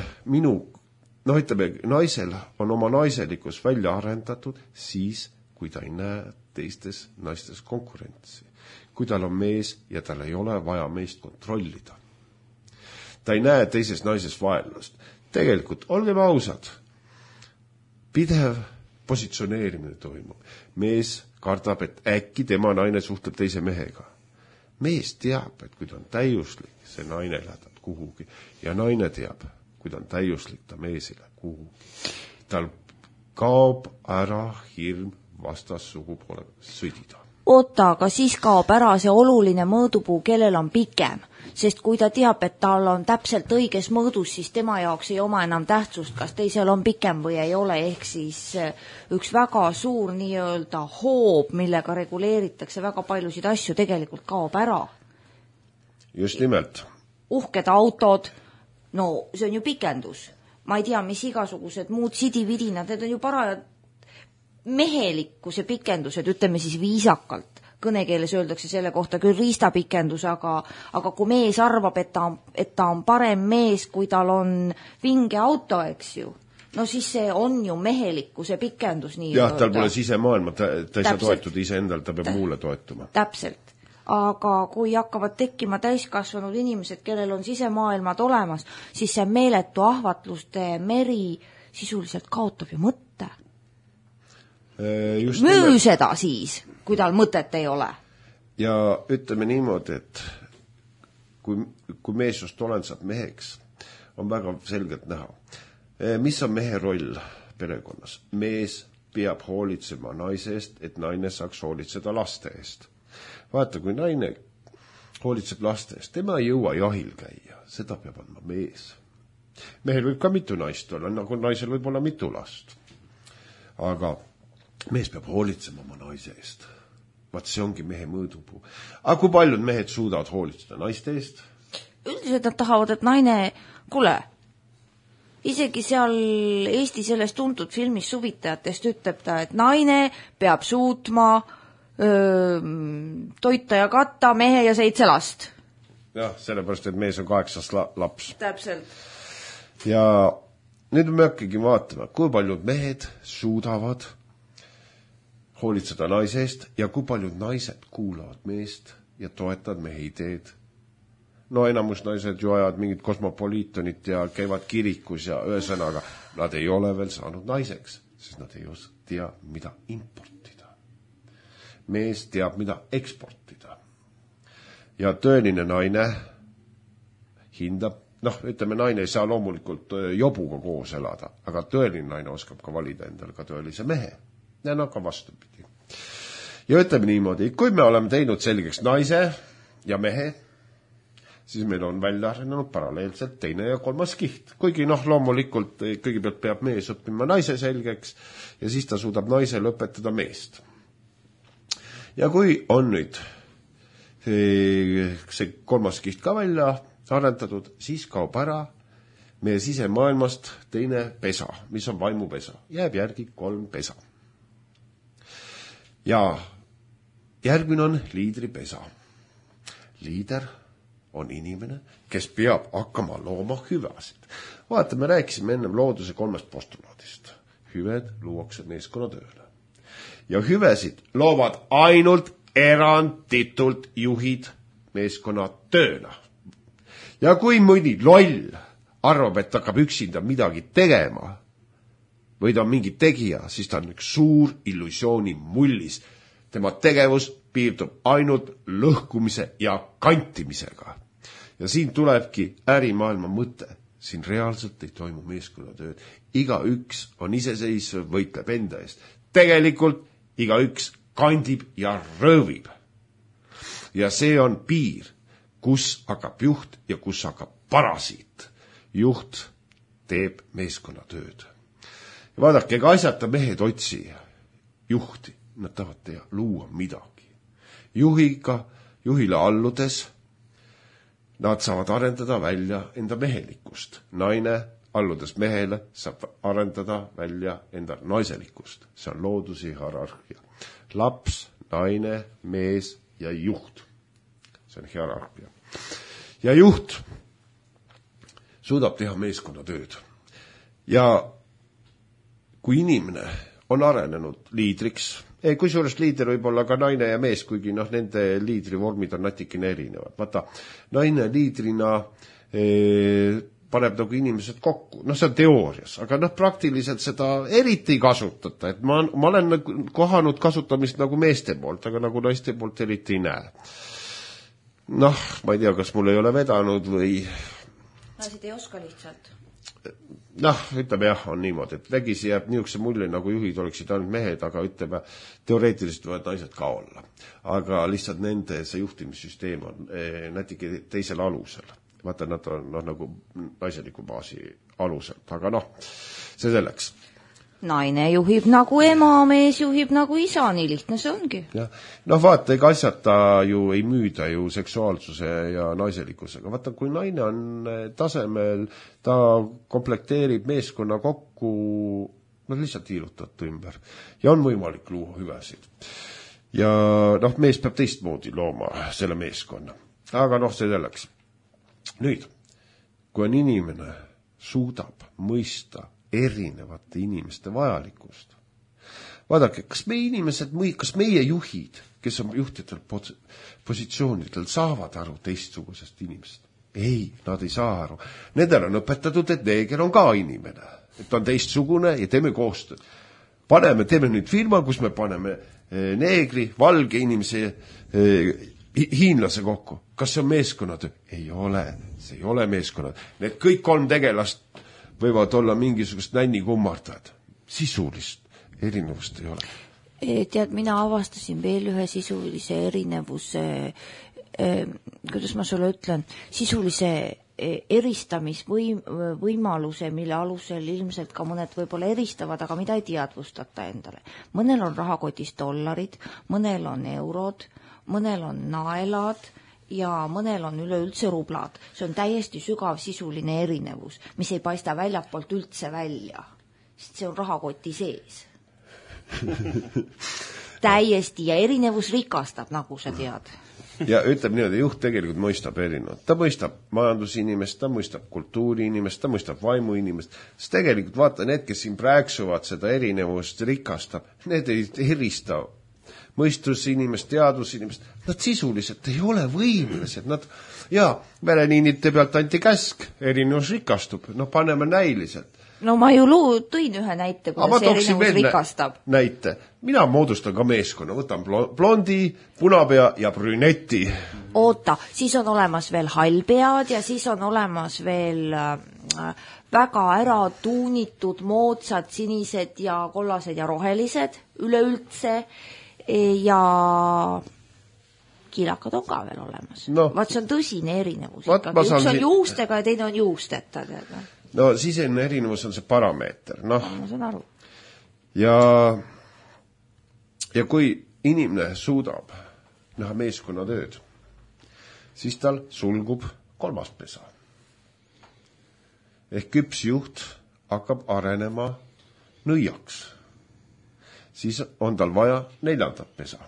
naisel on oma naiselikus välja arendatud siis, kui ta ei näe teistes naistes konkurentsi. Kui tal on mees ja tal ei ole vaja meest kontrollida. Ta ei näe teises naises vaenlast. Tegelikult, olgem ausad, pidev positsioneerimine toimub. Mees kardab, et äkki tema naine suhtleb teise mehega. Mees teab, et kui ta on täiuslik, see naine läheb kuhugi. Ja naine teab, kui ta on täiuslik, ta mees ei lähe kuhugi. Tal kaob ära hirm vastassugu poole sõdida. Oota, aga siis kaob ära see oluline mõõdupuu, kellel on pikem. Sest kui ta teab, et tal on täpselt õiges mõõdus, siis tema jaoks ei oma enam tähtsust, kas teisel on pikem või ei ole, ehk siis üks väga suur nii-öelda hoob, millega reguleeritakse väga paljusid asju, tegelikult kaob ära. Just nimelt. Uhked autod, see on ju pikendus. Ma ei tea, mis igasugused muud sidividinad, need on ju parajad mehelikkuse pikendused, ütleme siis viisakalt. Kõnekeeles öeldakse selle kohta küll riistapikendus, aga kui mees arvab, et ta on parem mees, kui tal on vinge auto, eks ju, siis see on ju mehelikkuse pikendus. Jah, tal pole sisemaailma, ta ei saa toetuda ise endal, ta peab muule toetuma. Täpselt. Aga kui hakkavad tekkima täiskasvanud inimesed, kellel on sisemaailmad olemas, siis see meeletu ahvatluste meri sisuliselt kaotab ju mõtte. Müü seda siis, kui tal mõtet ei ole. Ja ütleme niimoodi, et kui mees just olensab meheks, on väga selgelt näha. Mis on mehe roll perekonnas? Mees peab hoolitsema naise eest, et naine saaks hoolitseda laste eest. Vaata, kui naine hoolitseb laste eest, tema ei jõua jahil käia, seda peab andma mees. Mehel võib ka mitu naist olla, nagu naisel võib olla mitu last. Aga mees peab hoolitsema oma naise eest. Vaat see ongi mehe mõõdupuu. Aga kui paljud mehed suudavad hoolitseda naiste eest? Üldiselt nad tahavad, et naine, kuule, isegi seal Eesti selles tuntud filmis Suvitajatest ütleb ta, et naine peab suutma toita ja katta mehe ja 7 last. Jah, sellepärast, et mees on 8 laps. Täpselt. Ja nüüd me hakkagi vaatama, kui paljud mehed suudavad hoolitseda naise eest ja kui paljud naised kuulavad meest ja toetavad mehe ideed. No enamus naised ju ajavad mingit kosmopoliitonit ja käivad kirikus ja ühesõnaga, nad ei ole veel saanud naiseks, sest nad ei tea, mida importida. Mees teab, mida eksportida. Ja tõeline naine hindab, ütleme, naine ei saa loomulikult jobuga koos elada, aga tõeline naine oskab ka valida endale ka tõelise mehe. Ja ka vastupidi. Ja ütleme niimoodi, kui me oleme teinud selgeks naise ja mehe, siis meil on välja arenenud paralleelselt 2. ja 3. kiht. Kuigi loomulikult kõigepealt peab mees õppima naise selgeks ja siis ta suudab naisele õpetada meest. Ja kui on nüüd see 3. kiht ka välja arendatud, siis kaob ära meie sisemaailmast 2. pesa, mis on vaimupesa. Jääb järgi 3 pesa. Ja järgmine on liidripesa. Liider on inimene, kes peab hakkama looma hüvesid. Vaata, me rääkisime ennem looduse 3 postulaadist. Hüved luuakse meeskonnatööle. Ja hüvesid loovad ainult eranditult juhid meeskonnatööle. Ja kui mõni loll arvab, et hakkab üksinda midagi tegema, või ta on mingi tegija, siis ta on üks suur illusiooni mullis. Tema tegevus piirdub ainult lõhkumise ja kantimisega. Ja siin tulebki ärimaailma mõte. Siin reaalselt ei toimu meeskonnatööd. Igaüks on iseseisev, võitleb enda eest. Tegelikult igaüks kandib ja röövib. Ja see on piir, kus hakkab juht ja kus hakkab parasiit. Juht teeb meeskonnatööd. Ja vaadake, ega asjata mehed otsi juhti. Nad tahavad teha, luua midagi. Juhile alludes nad saavad arendada välja enda mehelikkust. Naine alludes mehele saab arendada välja enda naiselikkust. See on looduse hierarhia. Laps, naine, mees ja juht. See on hierarhia. Ja juht suudab teha meeskonnatööd. Ja kui inimene on arenenud liidriks, kui suurest liider võib olla ka naine ja mees, kuigi nende liidrivormid on natikene erinevad. Vaata, naine liidrina paneb nagu inimesed kokku. See on teoorias, aga praktiliselt seda eriti ei kasutata. Et ma olen kohanud kasutamist nagu meeste poolt, aga nagu naiste poolt eriti ei näe. Ma ei tea, kas mul ei ole vedanud või... Naised ei oska lihtsalt. Ütleme jah, on niimoodi, et vägisi jääb niisuguse mulje, nagu juhid oleksid ainult mehed, aga ütleme, teoreetiliselt võivad naised ka olla. Aga lihtsalt nende see juhtimissüsteem on natuke teisel alusel. Vaata, nad on nagu naiseliku baasi alusel, aga see selleks. Naine juhib nagu ema, mees juhib nagu isa, nii lihtne see ongi. Vaata, ega asjata ju ei müüda ju seksuaalsuse ja naiselikkusega. Vaata, kui naine on tasemel, ta komplekteerib meeskonna kokku, lihtsalt hiilutad ümber. Ja on võimalik luua hüvesid. Ja mees peab teistmoodi looma selle meeskonna. Aga see selleks. Nüüd, kui on inimene suudab mõista erinevate inimeste vajalikkust. Vaadake, kas meie juhid, kes on juhtidel positsioonidel, saavad aru teistsugusest inimesest? Ei, nad ei saa aru. Nendel on õpetatud, et neeger on ka inimene. Et on teistsugune ja teeme koostööd. Teeme nüüd firma, kus me paneme neegri, valge inimese, hiinlase kokku. Kas see on meeskonnatöö? Ei ole, see ei ole meeskonnatöö. Need kõik 3 tegelast võivad olla mingisugust nännikummardajad. Sisulist erinevust ei ole. Tead, mina avastasin veel ühe sisulise erinevuse, kuidas ma sulle ütlen, sisulise eristamisvõimaluse, mille alusel ilmselt ka mõned võib-olla eristavad, aga mida ei teadvustata endale. Mõnel on rahakotis dollarid, mõnel on eurod, mõnel on naelad, ja mõnel on üleüldse rublad. See on täiesti sügav sisuline erinevus, mis ei paista väljapoolt üldse välja. Sest see on rahakoti sees. täiesti ja erinevus rikastab, nagu sa tead. Ja ütleb niimoodi, juht tegelikult mõistab erinevat. Ta mõistab majandusinimest, ta mõistab kultuuriinimest, ta mõistab vaimuinimest. Sest tegelikult vaata, need, kes siin praeksuvad seda erinevust rikastab, need ei erista mõistusinimest, teadusinimest. Nad sisuliselt ei ole võimelised. Nad, vereliinite pealt anti käsk, erinevus rikastub. Paneme näiliselt. No ma ju tõin ühe näite, kuidas erinevus rikastab. Näite. Mina moodustan ka meeskonna, võtan blondi, punapea ja brüneti. Oota, siis on olemas veel hallpead ja siis on olemas veel väga ära tuunitud moodsad sinised ja kollased ja rohelised üleüldse ja kiilakad on ka veel olemas. Vaat see on tõsine erinevus. Üks on juustega ja teine on juusteta. No sisemine erinevus on see parameeter. Ma saan aru. Ja kui inimene suudab näha meeskonnatööd, siis tal sulgub 3. pesa. Ehk küps juht hakkab arenema nõiaks. Siis on tal vaja 4. pesa.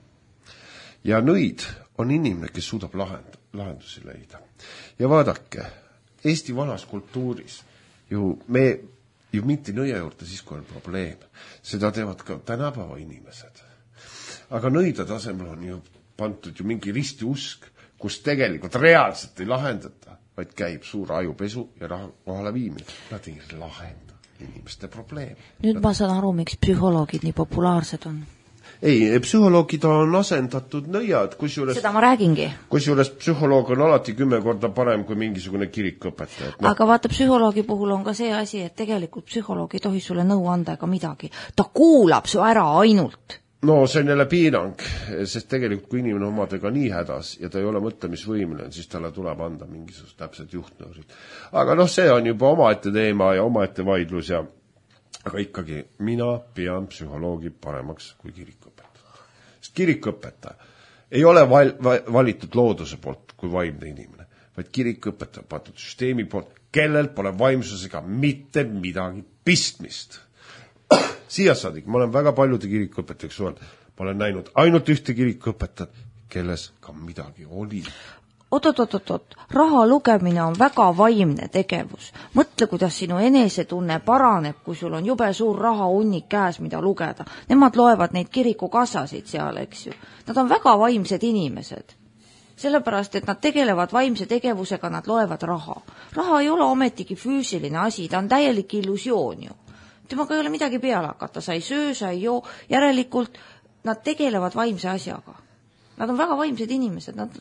Ja nõid on inimene, kes suudab lahendusi leida. Ja vaadake, Eesti vanas kultuuris me ju minti nõia juurde siis, kui on probleem. Seda teevad ka tänapäeva inimesed. Aga nõida tasemel on ju pandud ju mingi ristiusk, kus tegelikult reaalselt ei lahendata, vaid käib suur ajupesu ja raha kohale viimine. Nad ei lahenda inimeste probleeme. Nüüd ma saan aru, miks psühholoogid nii populaarsed on. Ei, psühholoogid on asendatud nõiad, seda ma räägingi. Kusjuures psühholoog on alati 10 korda parem kui mingisugune kirikuõpetaja. Aga vaata, psühholoogi puhul on ka see asi, et tegelikult psühholoog ei tohi sulle nõu anda ega midagi. Ta kuulab su ära ainult. No see on jälle piirang, sest tegelikult kui inimene omadega nii hädas ja ta ei ole mõtlemisvõimeline, siis talle tuleb anda mingisugust täpselt juhtnõusid. Aga see on juba omaette teema ja omaette vaidlus ja aga ikkagi mina pean psühholoogi paremaks kui kirikuõpetaja. Sest kirikuõpetaja ei ole valitud looduse poolt kui vaimne inimene, vaid kirikuõpetaja pandud süsteemi poolt, kellel pole vaimsusega mitte midagi pistmist. Siia saadik, ma olen väga paljude kirikuõpetajaks suhelnud, ma olen näinud ainult ühte kirikuõpetajat, kelles ka midagi oli. Oot, raha lugemine on väga vaimne tegevus. Mõtle, kuidas sinu enesetunne paraneb, kui sul on jube suur raha hunnik käes, mida lugeda. Nemad loevad neid kirikukassasid seal, eks ju. Nad on väga vaimsed inimesed. Sellepärast, et nad tegelevad vaimse tegevusega, nad loevad raha. Raha ei ole ometigi füüsiline asi, ta on täielik illusioon ju. Temaga ei ole midagi peale hakata, sa ei söö, sa ei joo. Järelikult nad tegelevad vaimse asjaga. Nad on väga vaimsed inimesed, nad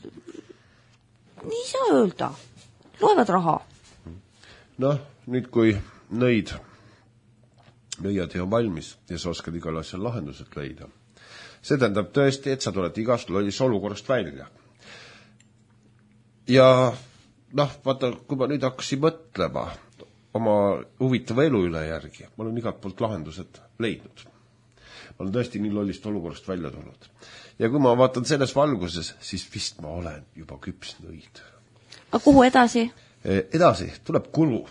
nii saa öelda. Loevad raha. Nüüd kui nõiad ei on valmis ja sa oskad igal asjal lahendused leida. See tähendab tõesti, et sa tuled igast lollis olukorrast välja. Ja vaata, kui ma nüüd hakkasin mõtlema oma huvitava elu üle järgi, ma olen igalt poolt lahendused leidnud. Ma olen tõesti nii lollist olukorrast välja tulnud. Ja kui ma vaatan selles valguses, siis vist ma olen juba küps nõid. Aga kuhu edasi? Edasi tuleb kulu.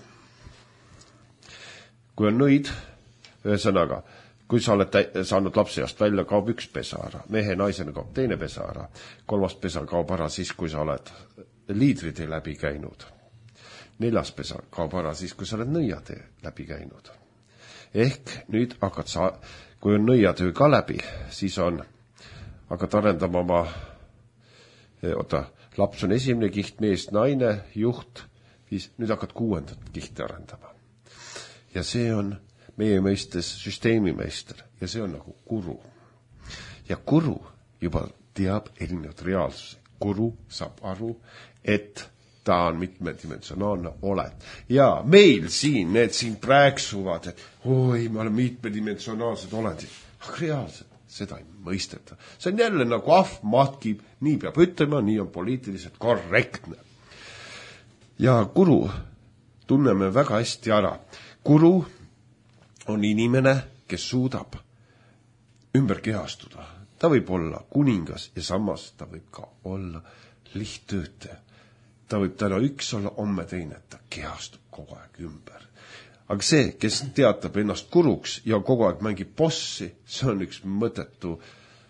Kui on nõid, ühesõnaga, kui sa oled saanud lapseast välja, kaob üks pesa ära. Mehe naisena kaob teine pesa ära. 3. pesa kaob ära siis, kui sa oled liidritee läbi käinud. 4. pesa kaob ära siis, kui sa oled nõiatee läbi käinud. Ehk nüüd hakkad sa, kui on nõiatöö ka läbi, siis hakkad arendama oma, laps on esimene kiht, mees, naine, juht, nüüd hakkad 6. kihti arendama. Ja see on meie mõistes süsteemimeister ja see on nagu guru. Ja guru juba teab erinevat reaalsuse. Guru saab aru, et ta on mitmedimensionaalne olend. Ja meil siin, need siin praeksuvad, et oi, me oleme mitmedimensionaalsed olendid. Aga reaalselt seda ei mõisteta. See on jälle nagu ahv matkib, nii peab ütlema, nii on poliitiliselt korrektne. Ja guru tunneme väga hästi ära. Guru on inimene, kes suudab ümber kehastuda. Ta võib olla kuningas ja samas ta võib ka olla lihttöötaja. Ta võib täna üks olla, homme teine, ta kehastub kogu aeg ümber. Aga see, kes teatab ennast guruks ja kogu aeg mängib bossi, see on üks mõttetu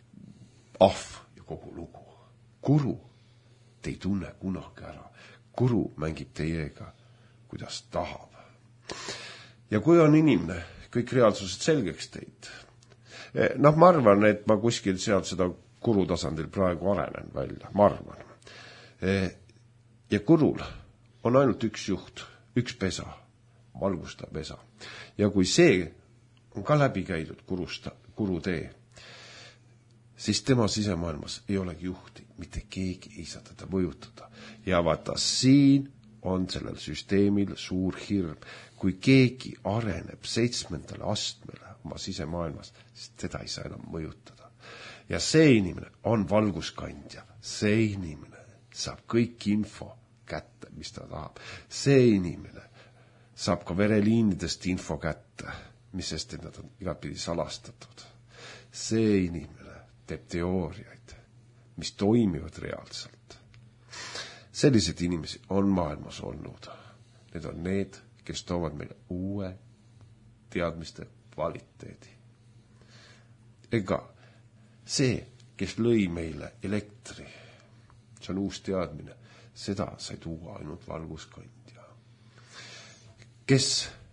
ahv ja kogu lugu. Kuru te ei tunne kunagi ära. Kuru mängib teiega, kuidas tahab. Ja kui on inimene kõik reaalsused selgeks teid, ma arvan, et ma kuskil sealt seda kuru tasandil praegu arenen välja, ma arvan. Ja kurul on ainult üks juht, üks pesa, valgustav pesa. Ja kui see on ka läbi käidud kuru tee, siis tema sisemaailmas ei olegi juhti, mitte keegi ei saa teda mõjutada. Ja vaata, siin on sellel süsteemil suur hirm. Kui keegi areneb 7. astmele oma sisemaailmas, siis teda ei saa enam mõjutada. Ja see inimene on valguskandja. See inimene saab kõik info kätte, mis ta tahab. See inimene saab ka vereliinidest info kätte, mis sest nad on igatpidi salastatud. See inimene teeb teooriaid, mis toimivad reaalselt. Sellised inimesi on maailmas olnud. Need on need, kes toovad meile uue teadmiste kvaliteedi. Ega see, kes lõi meile elektri, see on uus teadmine, seda sai tuua ainult valguskandja. Kes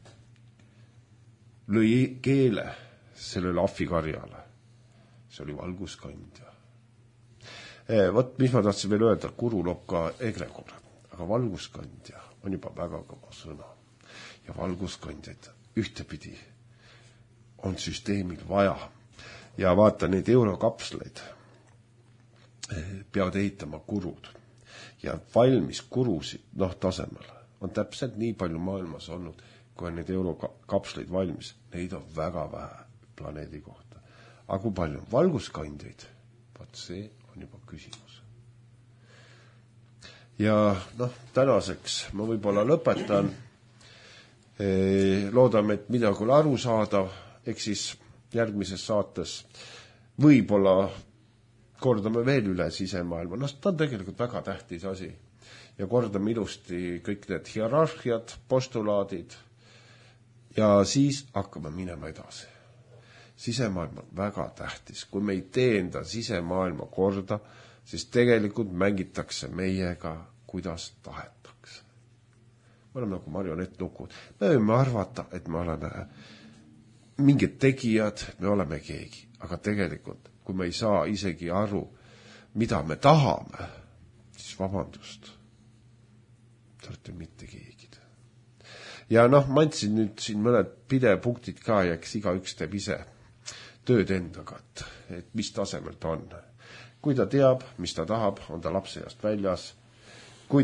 lõi keele sellele ahvikarjale, see oli valguskandja. Vot, mis ma tahtsin veel öelda, kuru loob ka egregor, aga valguskandja on juba väga kõva sõna. Ja valguskandjaid ühtepidi on süsteemil vaja. Ja vaata, neid eurokapsleid peavad ehitama kurud. Ja valmis kurusid, tasemel on täpselt nii palju maailmas olnud, kui on neid eurokapsleid valmis. Neid on väga vähe planeedi kohta. Aga kui palju on valguskandjaid, vaat see on juba küsimus. Ja tänaseks ma võib-olla lõpetan. Loodame, et midagi on aru saadav, eks siis järgmises saates võib-olla kordame veel üle sisemaailma. Ta on tegelikult väga tähtis asi. Ja kordame ilusti kõik need hierarhiad, postulaadid ja siis hakkame minema edasi. Sisemaailm on väga tähtis. Kui me ei tee enda sisemaailma korda, siis tegelikult mängitakse meiega, kuidas tahetakse. Me oleme nagu marionettnukud. Me võime arvata, et me oleme mingid tegijad, me oleme keegi. Aga tegelikult, kui me ei saa isegi aru, mida me tahame, siis vabandust, te olete mitte keegid. Ja ma andsin nüüd siin mõned pidepunktid ka ja eks igaüks teeb ise tööd endaga, et mis tasemel ta on. Kui ta teab, mis ta tahab, on ta lapseeast väljas. Kui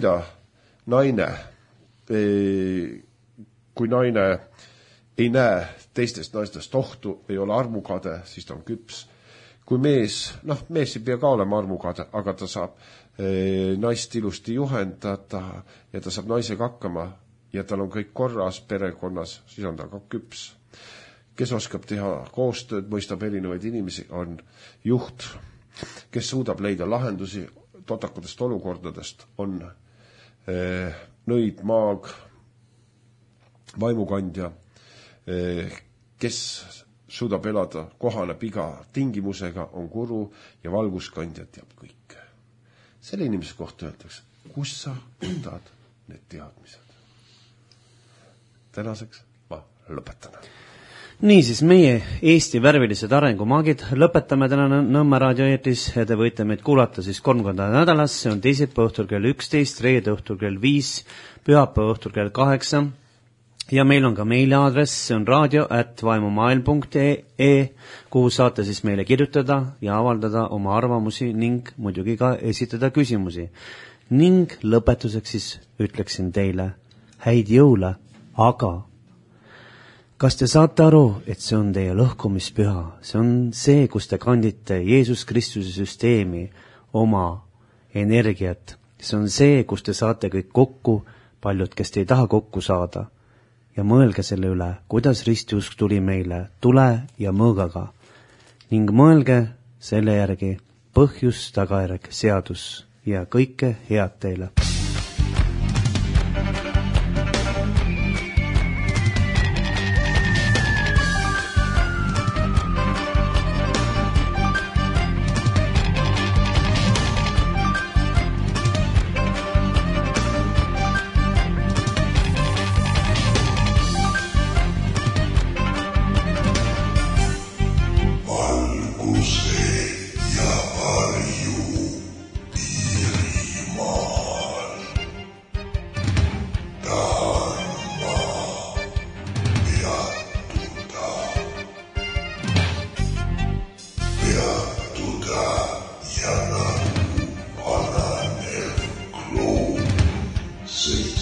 naine ei näe teistest naistest ohtu, ei ole armukade, siis ta on küps. Kui mees ei pea ka olema armukade, aga ta saab naist ilusti juhendada ja ta saab naisega hakkama ja tal on kõik korras perekonnas, siis on ta ka küps. Kes oskab teha koostööd, mõistab erinevaid inimesi, on juht. Kes suudab leida lahendusi totakutest olukordadest, on nõid, maag, vaimukandja, kes suudab elada, kohaneb iga tingimusega, on guru ja valguskandja teab kõike. Selle inimese kohta öeldakse, kus sa võtad need teadmised. Tänaseks ma lõpetan. Niisiis, meie Eesti värvilised arengumaagid lõpetame tänane Nõmme raadioeetris ja te võite meid kuulata siis 3 korda nädalas, see on teisipäeva õhtul kell 11, reede õhtul kell 5, pühapäeva õhtul kell 8 ja meil on ka meiliaadress, see on radio@vaimumaailm.ee, kuhu saate siis meile kirjutada ja avaldada oma arvamusi ning muidugi ka esitada küsimusi. Ning lõpetuseks siis ütleksin teile häid jõule, aga kas te saate aru, et see on teie lõhkumispüha? See on see, kus te kandite Jeesus Kristuse süsteemi oma energiat. See on see, kus te saate kõik kokku, paljud, kes te ei taha kokku saada. Ja mõelge selle üle, kuidas ristiusk tuli meile tule ja mõõgaga. Ning mõelge selle järgi põhjus, tagajärg, seadus ja kõike head teile. 6,